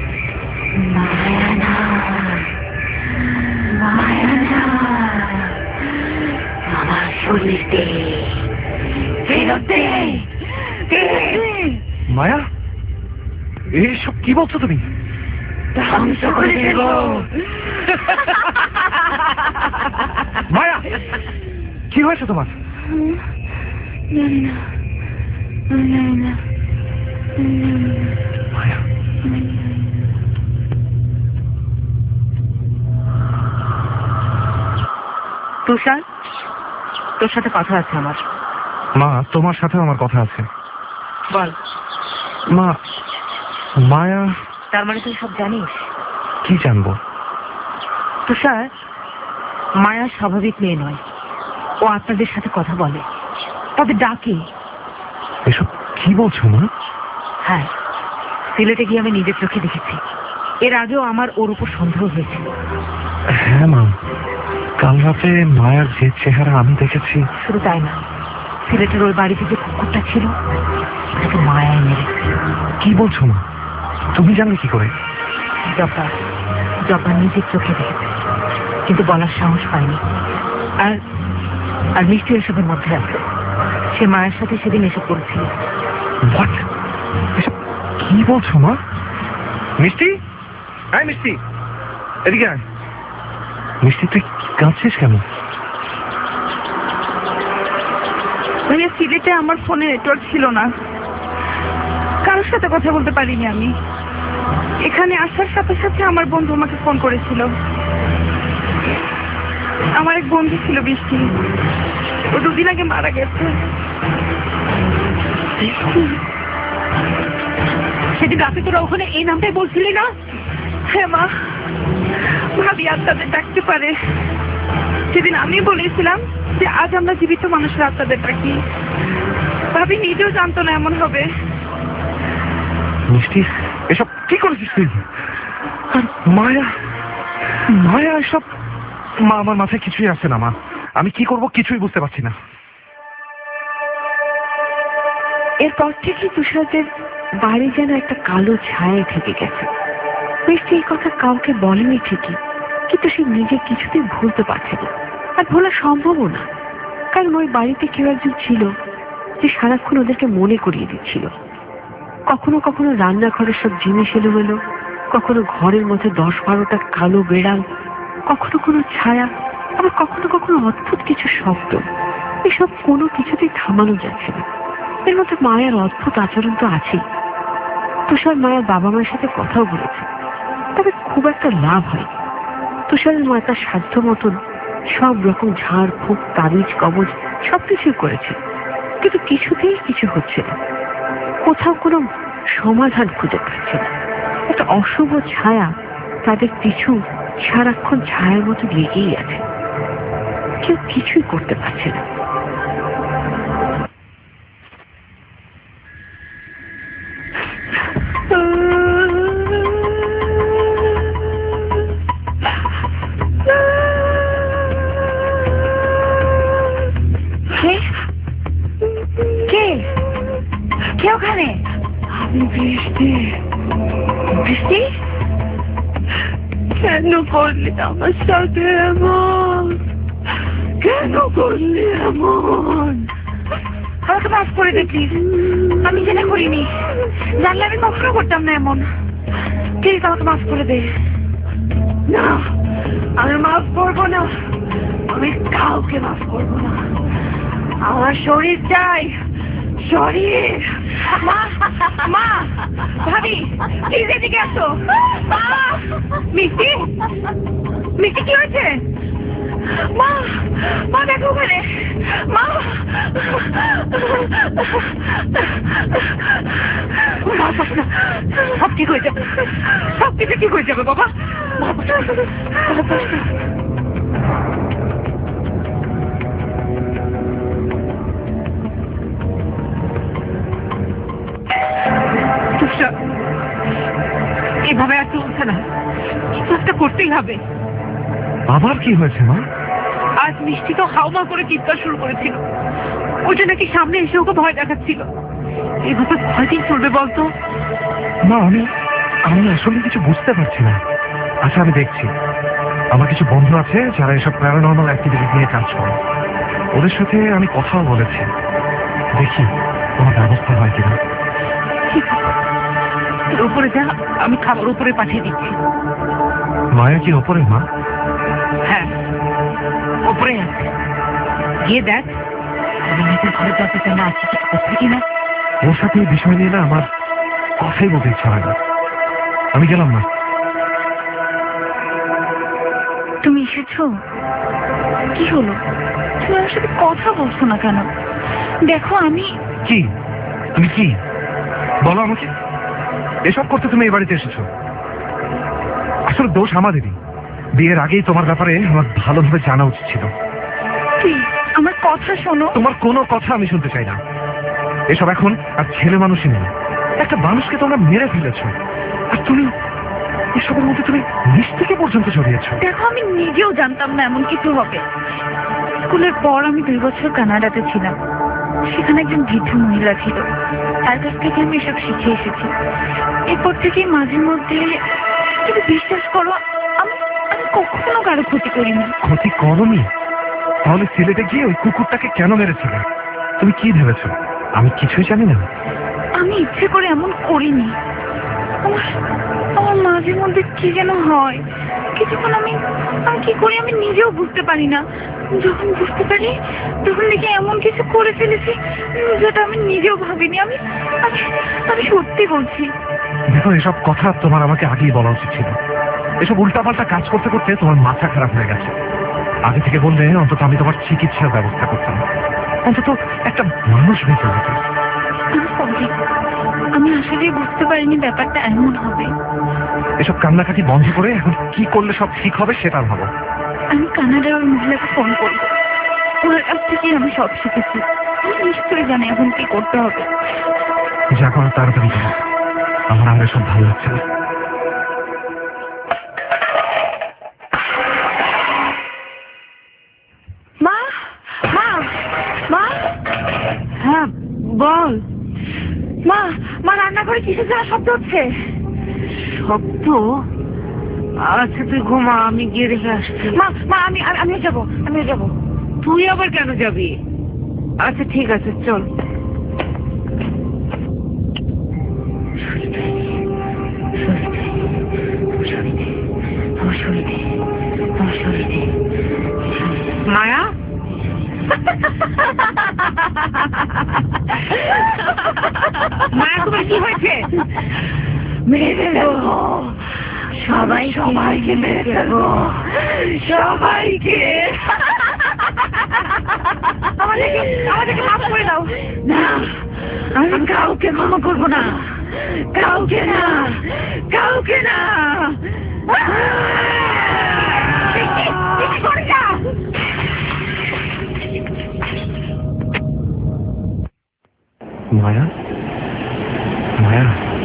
আমার শরীর দে, ফেরত দে। মায়া, এইসব কি বলছো তুমি? ধ্বংস করে দেব। মায়া, কি হয়েছে তোমার? জানি না, আমি জানি না। মায়া, তুষার, তোর সাথে কথা আছে আমার। মা, তোমার সাথেও আমার কথা আছে। বল। মা, মায়া। তার মানে তুই সব জানিস? কি জানবো? তুষার, মায়া স্বাভাবিক মেয়ে নয়। ও আপনাদের সাথে কথা বলে, তবে ডাকে। এসব কি বলছো মা? হ্যাঁ, সিলেটে গিয়ে আমি নিজের চোখে দেখেছি। এর আগেও আমার ওর উপর সন্দেহ হয়েছিল। হ্যাঁ মা, কাল রাতে মায়ার যে চেহারা আমি দেখেছি। শুধু তাই না, সিলেটের ওই বাড়িতে যে কুকুরটা ছিল ওটাকে মায়ায় মেরেছে। কি বলছো মা? তুমি জানলে কি করে? জব্বা জব্বা নিজের চোখে দেখেছে, কিন্তু বলার সাহস পায়নি। আর আর মিষ্টি এসবের মধ্যে আছে। সে মায়ের সাথে সেদিন এসব করেছিল। What? এসব কি বলছো মা? মিষ্টি, আয় মিষ্টি, এদিকে আয়। মিষ্টি তুই কাঁদছিস কেন? ভাইয়া, সিলেটে আমার ফোনে নেটওয়ার্ক ছিল না, কারোর সাথে কথা বলতে পারিনি আমি। এখানে আসার সাথে সাথে আমার বন্ধু আমাকে ফোন করেছিল। আমার এক বন্ধু ছিল বৃষ্টি, ও 2 দিন আগে মারা গেছে। সেদিন রাতে তোরা ওখানে এই নামটাই বলছিলি না? হ্যাঁ মা, ভাবি আত্মাদের ডাকতে পারে। সেদিন আমি বলেছিলাম যে আজ আমরা জীবিত মানুষের আত্মাদের ডাকি। ভাবি নিজেও জানতো না এমন হবে। মিষ্টি, এসব কি করেছিস তুই? আর মায়া, মায়া এসব, মা আমার মাথায় কিছুই আসছে না মা। আমি কি করব কিছুই বুঝতে পারছি না। এরপর থেকে তুষারদের বাড়ি যেন একটা কালো ছায়া থেকে গেছে। মিষ্টি এই কথা কাউকে বলেনি ঠিকই, কিন্তু সে নিজে কিছুতেই ভুলতে পারছে না, আর ভোলা সম্ভবও না। কারণ ওই বাড়িতে কেউ একজন ছিল যে সারাক্ষণ ওদেরকে মনে করিয়ে দিচ্ছিল। কখনো কখনো রান্নাঘরের সব জিনিস এলোমেলো, কখনো ঘরের মধ্যে 10-12টা কালো বেড়াল, কখনো কোনো ছায়া, আবার কখনো কখনো অদ্ভুত কিছু শব্দ। এসব কোনো কিছুতেই থামানো যাচ্ছে না। এর মধ্যে মায়ের অদ্ভুত আচরণ তো আছেই। তুষার মায়ের বাবা মায়ের সাথে কথাও বলেছে, তবে খুব একটা লাভ হয়। তুষারের মা তার সাধ্য মতন সব রকম ঝাড় ফুঁক, তাবিজ কবজ সবকিছুই করেছে, কিন্তু কিছুতেই কিছু হচ্ছে না। কোথাও কোনো সমাধান খুঁজে পাচ্ছে না। একটা অশুভ ছায়া তাদের পিছু সারাক্ষণ ছায়ার মতো লেগেই আছে। কেউ কিছুই করতে পারছে না। কে ওখানে? আমি বৃষ্টি। বৃষ্টি, কেন করলি আমার সাথে এমন? কেন করলি এমন? আমাকে মাফ করে দে প্লিজ। আমি জেনে করিনি, জানলে আমি কখনো করতাম না এমন। প্লিজ আমাকে মাফ করে দে। না, আমি মাফ করবো না। আমি কাউকে মাফ করবো না। আমার শরীর চাই, শরীর। মা, মা, ভাবি প্লিজ এদিকে আসো। মা, মিষ্টি, মিষ্টি কি হয়েছে? মা, মা দেখো ওখানে। মা, সব ঠিক হয়ে যাবে, সব কিছু ঠিক হয়ে যাবে বাবা। তুষার, এভাবে আর চলছে না, কিছু একটা করতেই হবে। আবার কি হয়েছে মা? আজ মিষ্টি তো হাউমা করে চিৎকার শুরু করেছিল। ওটা নাকি সামনে এসে ওকে ভয় দেখাচ্ছিল। এভাবে কয়দিন চলবে বলতো? মা, আমি আসলে কিছু বুঝতে পারছি না। আচ্ছা, আমি দেখছি। আমার কিছু বন্ধু আছে যারা এসব প্যারানর্মাল অ্যাক্টিভিটি নিয়ে কাজ করে। ওদের সাথে আমি কথাও বলেছি, দেখি কোনো ব্যবস্থা হয় কিনা। ঠিক আছে, তুই উপরে যা, আমি খাবার উপরে পাঠিয়ে দিচ্ছি। মায়া কি ওপরে মা? হ্যাঁ, উপরে আছে। গিয়ে দেখ আমি নিজের ঘরে দরজা না আছে কিছু করছে কিনা। ওর সাথে এই বিষয় নিয়ে না আমার কথাই বলতে ইচ্ছা হয় না। আমি গেলাম না। তুমি এসেছো? কি হলো? তুমি আমার সাথে কথা বলছো না কেন? দেখো আমি কি? তুমি কি বলো আমাকে? এসব করতে তুমি এই বাড়িতে এসেছো? আসলে দোষ আমাদেরই। বিয়ের আগেই তোমার ব্যাপারে আমার ভালোভাবে জানা উচিত ছিল। প্লিজ আমার কথা শোনো। তোমার কোনো কথা আমি শুনতে চাই না। এসব এখন আর ছেলে মানুষই নেই। একটা মানুষকে তোমরা মেরে ফেলেছো, আর তুমি এসবের মধ্যে তুমি মিষ্টিকে পর্যন্ত জড়িয়েছো। দেখো আমি নিজেও জানতাম না এমন কিছু হবে। স্কুলের পর আমি 2 বছর কানাডাতে ছিলাম। সেখানে একজন বৃদ্ধ মহিলা ছিল, তার কাছ থেকে আমি এসব শিখে এসেছি। এরপর থেকে মাঝে মধ্যে তুমি বিশ্বাস করো, আমি আমি কখনো কারো ক্ষতি করিনি। ক্ষতি করনি? তাহলে সিলেটে গিয়ে ওই কুকুরটাকে কেন মেরেছিলে? তুমি কি ভেবেছ আমি কিছুই জানি না? আমি ইচ্ছে করে এমন করিনি। আমার আমার মাঝে মধ্যে কি যেন হয়, কিছুক্ষণ আমি আমি কি করি আমি নিজেও বুঝতে পারি না। যখন বুঝতে পারি তখন দেখি এমন কিছু করে ফেলেছি যেটা আমি নিজেও ভাবিনি। আমি আমি আমি সত্যি বলছি। দেখো, এসব কথা তোমার আমাকে আগেই বলা উচিত ছিল। এসব উল্টাপাল্টা কাজ করতে করতে তোমার মাথা খারাপ হয়ে গেছে। আগে থেকে বললে অন্তত আমি তোমার চিকিৎসার ব্যবস্থা করতাম, অন্তত একটা মানুষ বেঁচে যেত। আমি আসলে বুঝতে পারিনি ব্যাপারটা এমন হবে। এসব কান্নাকাটি বন্ধ করে এখন কি করলে সব ঠিক হবে সেটা ভাবো। আমি কানাডার ওই মহিলাকে ফোন করবো, ওনার কাছ থেকে আমি সব শিখেছি। আমি নিশ্চয়ই জানি এখন কি করতে হবে। যা করো তাড়াতাড়ি করো, আমার আর এসব ভালো লাগছে না। মা, মা, মা। হ্যাঁ বল। মা, মা রান্নাঘরে কিসের যেন শব্দ হচ্ছে। শব্দ? আচ্ছা তুই ঘুমা, আমি গিয়ে রেখে আসছি। মা, মা, আমিও যাবো। তুই আবার কেন যাবি? আচ্ছা ঠিক আছে চল। মায়া, মায়া তোমার কি হয়েছে? মেরে ফেলবো সবাইকে মেরে ফেলবো সবাইকে। আমাদেরকে মাফ করে দাও। না, আমি কাউকে ক্ষমা করবো না, কাউকে না। মায়া, মায়া,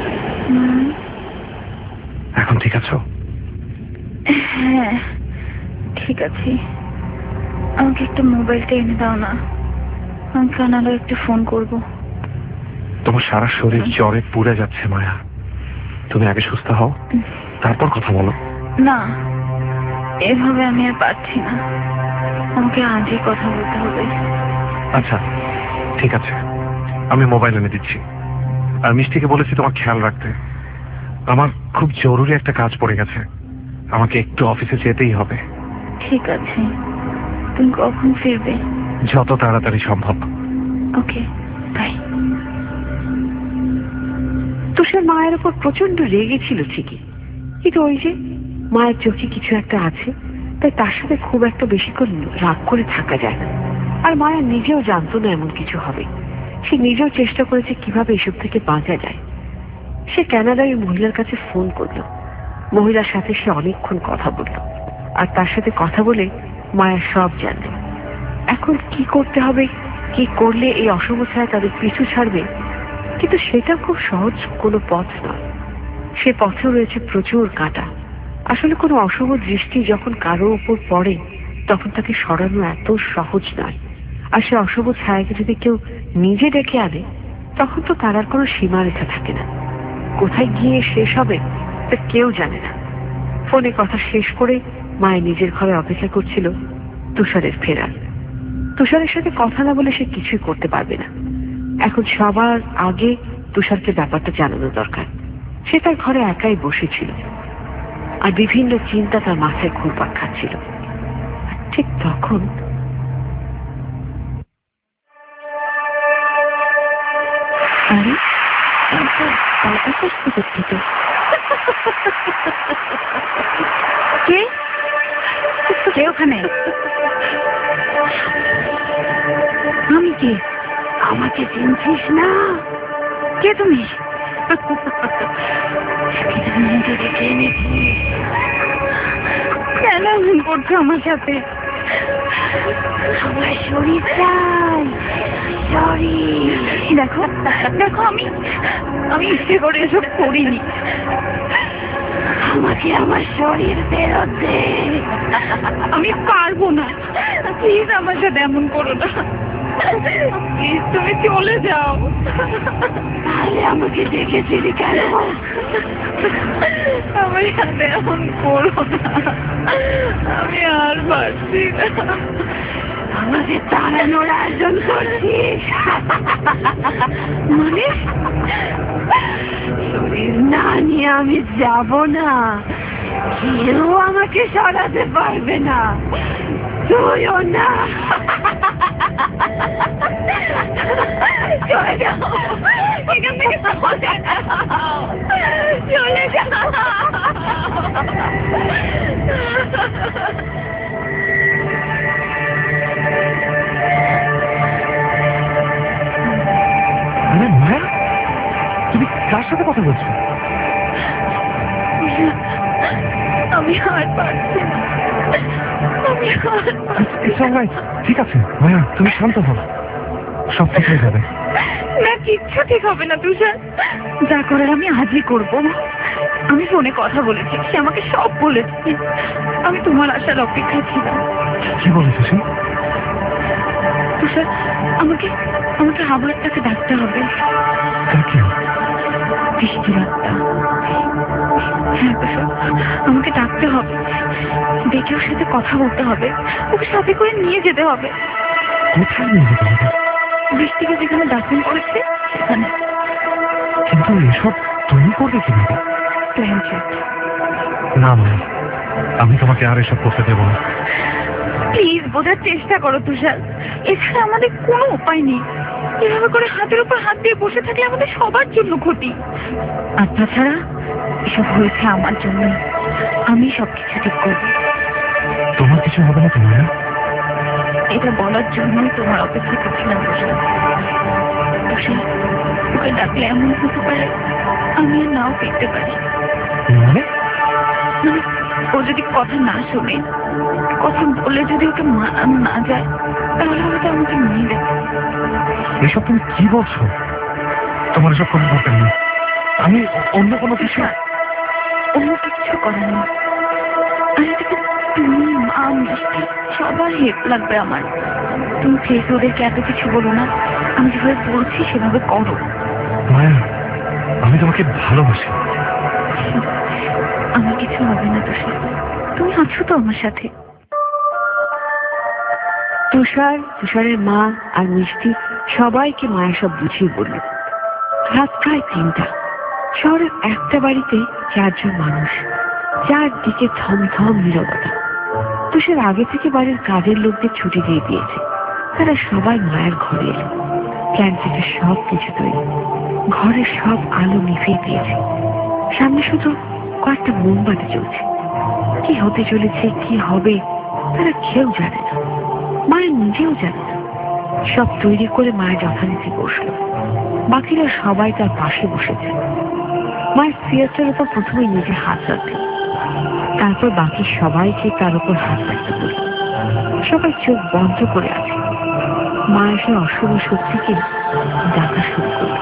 এখন ঠিক আছো? হ্যাঁ ঠিক আছে। আমাকে একটা মোবাইলটা এনে দাও না, আমি কানাডায় একটু ফোন করবো। তোমার সারা শরীর জ্বরে পুড়ে যাচ্ছে মায়া, তুমি আগে সুস্থ হও, তারপর কথা বলো। না, এভাবে আমি আর পারছি না, আমাকে আজই কথা বলতে হবে। আচ্ছা ঠিক আছে, আমি মোবাইল এনে দিচ্ছি। আর মিষ্টিকে বলেছি তোমার খেয়াল রাখতে। আমার খুব জরুরি একটা কাজ পড়ে গেছে, আমাকে একটু অফিসে যেতেই হবে। ঠিক আছে, তুমি কখন ফিরবে? যত তাড়াতাড়ি সম্ভব। ওকে, বাই। তুষার মায়ের উপর প্রচন্ড রেগে ছিল ঠিকই, কিন্তু ওই যে মায়ের চোখে কিছু একটা আছে, তাই তার সাথে খুব একটা বেশিক্ষণ রাগ করে থাকা যায় না। আর মায়া নিজেও জানতো না এমন কিছু হবে। সে নিজেও চেষ্টা করেছে কিভাবে এসব থেকে বাঁচা যায়। সে কানাডার ওই মহিলার কাছে ফোন করলো, মহিলার সাথে সে অনেকক্ষণ কথা বলল, আর তার সাথে কথা বলে মায়া সব জানল। এখন কি করতে হবে, কি করলে এই অশুভ ছায়া তাদের পিছু ছাড়বে, কিন্তু সেটা খুব সহজ কোনো পথ নয়। সে পথেও রয়েছে প্রচুর কাঁটা। আসলে কোনো অশুভ দৃষ্টি যখন কারো উপর পড়ে তখন তাকে সরানো এত সহজ নয়। আর সে অশুভ ছায়াকে যদি কেউ নিজে ডেকে আনে তখন তো তার আর কোনো সীমারেখা থাকে না। কোথায় গিয়ে শেষ হবে তা কেউ জানে না। ফোনে কথা শেষ করে মায়ের নিজের ঘরে অপেক্ষা করছিল তুষারের ফেরার। তুষারের সাথে কথা না বলে সে কিছুই করতে পারবে না। এখন সবার আগে তুষারকে ব্যাপারটা জানানো দরকার। সে তার ঘরে একাই বসেছিল আর বিভিন্ন চিন্তা তার মাথায় ঘুরপাক খাচ্ছিল। ঠিক তখন আরে কে কে ওখানে? আমি কে? আমাকে চিনছিস না? কে তুমি? কেন এমন করছো আমার সাথে? আমার শরীর চাই, শরীর। দেখো দেখো, আমি ইচ্ছে করে এসব করিনি। আমাকে আমার শরীর ফেরত দে। আমি পারবো না, প্লিজ আমার সাথে এমন করো না। প্লিজ তুমি চলে যাও। তাহলে আমাকে ডেকেছিলি কেন? আমার সাথে এমন করো না, আমি আর পারছি না। আমাকে তাড়ানোর আয়োজন করছিস? মানে শরীর না নিয়ে আমি যাব না, কেউ আমাকে সরাতে পারবে না, তুইও না। চলে যাও এখান থেকে, চলে যাও। আরে মায়া, তুমি কার সাথে কথা বলছো? আমি আর পারছি না, আমি আর It's all right, ঠিক আছে মায়া, তুমি শান্ত হও, সব ঠিক হয়ে যাবে। না, কিচ্ছু ঠিক হবে না তুষার। যা করার আমি আজই করবো। আমি ফোনে কথা বলেছি, সে আমাকে সব বলেছে। আমি তোমার আসার অপেক্ষায় ছিলাম। কি বলেছে সে? তুষার, আমাকে আমাকে হাবলারটাকে ডাকতে হবে। কাকে? বৃষ্টির আত্মা। হ্যাঁ তুষার, আমাকে ডাকতে হবে, ডেকে ওর সাথে কথা বলতে হবে, ওকে সাথে করে নিয়ে যেতে হবে। কোথায় নিয়ে যেতে হবে? বৃষ্টিকে যেখানে দাফন করেছে সেখানে। কিন্তু এসব তুমি করবে কিভাবে? Plan check. না মায়া, আমি তোমাকে আর এসব করতে দেবো না। প্লিজ বোঝার চেষ্টা করো তুষার, এছাড়া আমাদের কোনো উপায় নেই। এভাবে করে হাতের উপর হাত দিয়ে বসে থাকলে আমাদের সবার জন্য ক্ষতি। আর তাছাড়া এসব হয়েছে আমার জন্যই, আমি সবকিছু ঠিক করবো। তোমার কিছু হবে না তো মায়া? এটা বলার জন্যই তোমার অপেক্ষা করছিলাম তুষার। তুষার, ওকে ডাকলে এমন হতে পারে আমি আর নাও পেতে পারি। মানে? মানে ও যদি কথা না শোনে, কথা বলে যদি ওকে মানানো না যায়, তাহলে হয়তো আমাকে নিয়ে দেবে। এসব তুমি কি বলছো? তোমার এসব কোনো দরকার নেই, আমি অন্য কোনো কিছু। অন্য কিছু করার নেই। আর এটাকে তুমি, মা, মিষ্টি সবার হেল্প লাগবে আমার। তুমি প্লিজ ওদেরকে এত কিছু বলো না, আমি যেভাবে বলছি সেভাবে করো। মায়া, আমি তোমাকে ভালোবাসি। আমার কিছু হবে না তুষার, তুমি আছো তো আমার সাথে। তুষারের মা আর মিষ্টি সবাইকে মায়া সব বুঝিয়ে বলল। রাত প্রায় 3টা। শহরের একটা বাড়িতে 4 জন মানুষ, চারদিকে থমথম নীরবতা। তুষার আগে থেকে বাড়ির কাজের লোকদের ছুটি দিয়ে দিয়েছে। তারা সবাই মায়ের ঘরে এলো। প্ল্যান্টের সব কিছু তৈরি, ঘরের সব আলো নিভিয়ে দিয়েছে। সামনে শুধু কয়েকটা মোমবাতি চলছে। কি হতে চলেছে, কি হবে, তারা কেউ জানে না। মায়ের নিজেও জানে না। সব তৈরি করে মায়ের যথারীতি বসলো। বাকিরা সবাই তার পাশে বসেছে। মায়ের সিয়ারটার উপর প্রথমে নিজে হাত রাখল, তারপর বাকি সবাইকে তার উপর হাত রাখতে বলল। সবাই চোখ বন্ধ করে আছে। মা এসে অশুভ শক্তিকে ডাকা শুরু করল।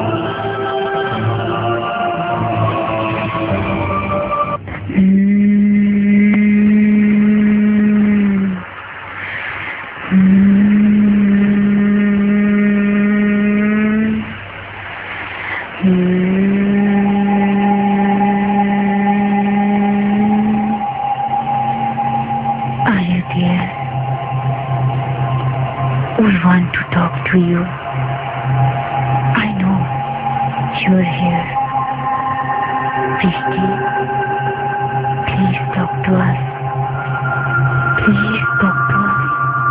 We want to talk to you. I know you're here. Prishti, please talk to us. Please talk to us.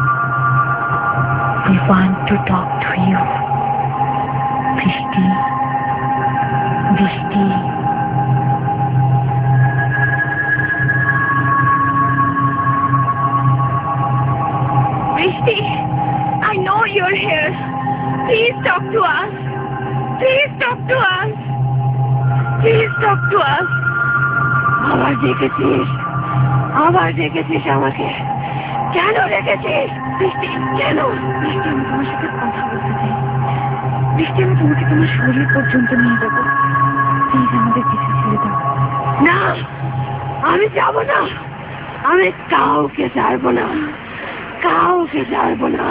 We want to talk to you. Prishti, Prishti. Prishti, I know you're here. Please talk to us. Please talk to us. Please talk to us. আবার ডেকেছিস? আবার ডেকেছিস আমাকে? কেন ডেকেছিস? বৃষ্টি, কেন? বৃষ্টি, আমি তোমার সাথে কথা বলতে চাই। বৃষ্টি, আমি তোমাকে তোমার শরীর পর্যন্ত নিয়ে যাবো। প্লিজ আমাদের কিছু ছেড়ে দাও। না, আমি যাব না। আমি কাউকে ছাড়বো না। কাউকে ছাড়বো না।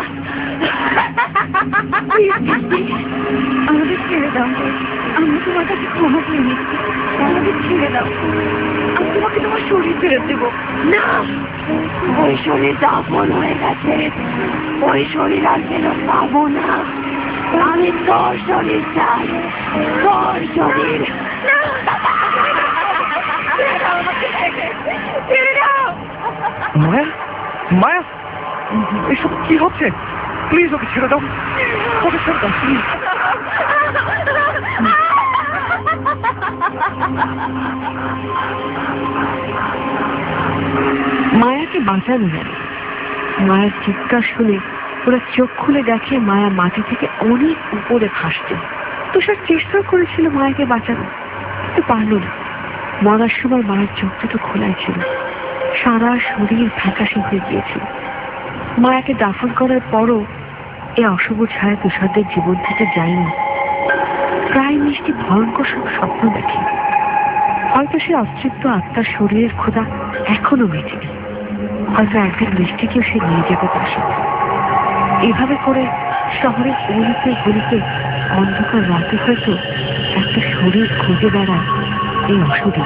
আমাদের ছেড়ে দাও, আমি তোমার কাছে ক্ষমা চেয়ে নিচ্ছি, আমাদের ছেড়ে দাও, আমি তোমাকে তোমার শরীর ফেরত দেবো। না, ওই শরীর দাফন হয়ে গেছে, ওই শরীর আর ফেরত পাবো না। আমি তোর শরীর চাই, তোর শরীর। মায়া, মায়া, এসব কি হচ্ছে? প্লিজ ওকে ছেড়ে দাও, ওকে ছেড়ে দাও প্লিজ। মায়াকে বাঁচানো গেল। মায়ের চিৎকার শুনে ওরা চোখ খুলে দেখে মায়া মাটি থেকে অনেক উপরে ভাসছে। তুষার চেষ্টা করেছিল মায়াকে বাঁচানো, কিন্তু পারল না। মরার সময় মায়ের চোখ দুটো খোলাই ছিল, সারা শরীর ফ্যাকাশে হয়ে গিয়েছিল। মায়াকে দাফন করার পরও এ অশুভ ছায়া তুষারদের জীবন থেকে যায়নি। প্রায় মিষ্টি ভয়ঙ্কর সব স্বপ্ন দেখে। হয়তো সে অতৃপ্ত আত্মার শরীরের ক্ষুধা এখনো মেটেনি। হয়তো একদিন মিষ্টিকেও সে নিয়ে যেতে পারে। এভাবে করে শহরের গলিতে গলিতে অন্ধকার রাতে হয়তো একটা শরীর খুঁজে বেড়ায় এই অসুরে।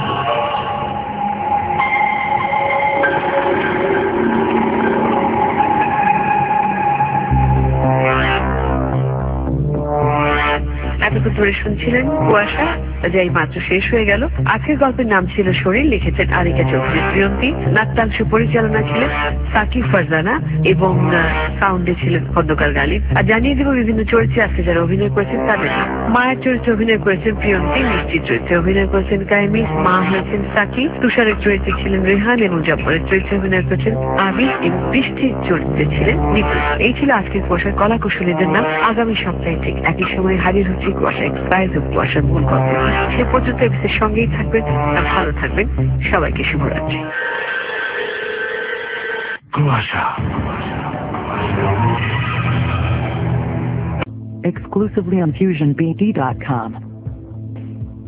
এতক্ষণ ধরে শুনছিলেন কুয়াশা, যাই মাত্র শেষ হয়ে গেল। আজকের গল্পের নাম ছিল শরীর, লিখেছেন আরিকা চৌধুরী প্রিয়ন্তী, নাট্যাংশ পরিচালনা ছিলেন সাকিব ফারজানা এবং সাউন্ডে ছিলেন খন্দকার গালিব। আর জানিয়ে দেব বিভিন্ন চরিত্রে আজকে যারা অভিনয় করেছেন তাদের নাম। মায়ের চরিত্রে অভিনয় করেছেন প্রিয়ন্তী, মিষ্টির চরিত্রে অভিনয় করেছেন কায়েমি, মা হয়েছেন সাকি, তুষারের চরিত্রে ছিলেন রেহান এবং জব্বরের চরিত্রে অভিনয় করেছেন আবি এবং বৃষ্টির চরিত্রে ছিলেন নিপু। এই ছিল আজকের কুয়াশার কলা কুশলীদের নাম। আগামী সপ্তাহে ঠিক একই সময় হাজির হচ্ছে কুয়াশা এক্সপ্রাইজ ও কুয়াশার মূল গল্প। সে পর্যন্ত এপিসোডের সঙ্গেই থাকবেন, ভালো থাকবেন। সবাইকে শুভরাত্রি। কুয়াশা। Exclusively on FusionBD.com.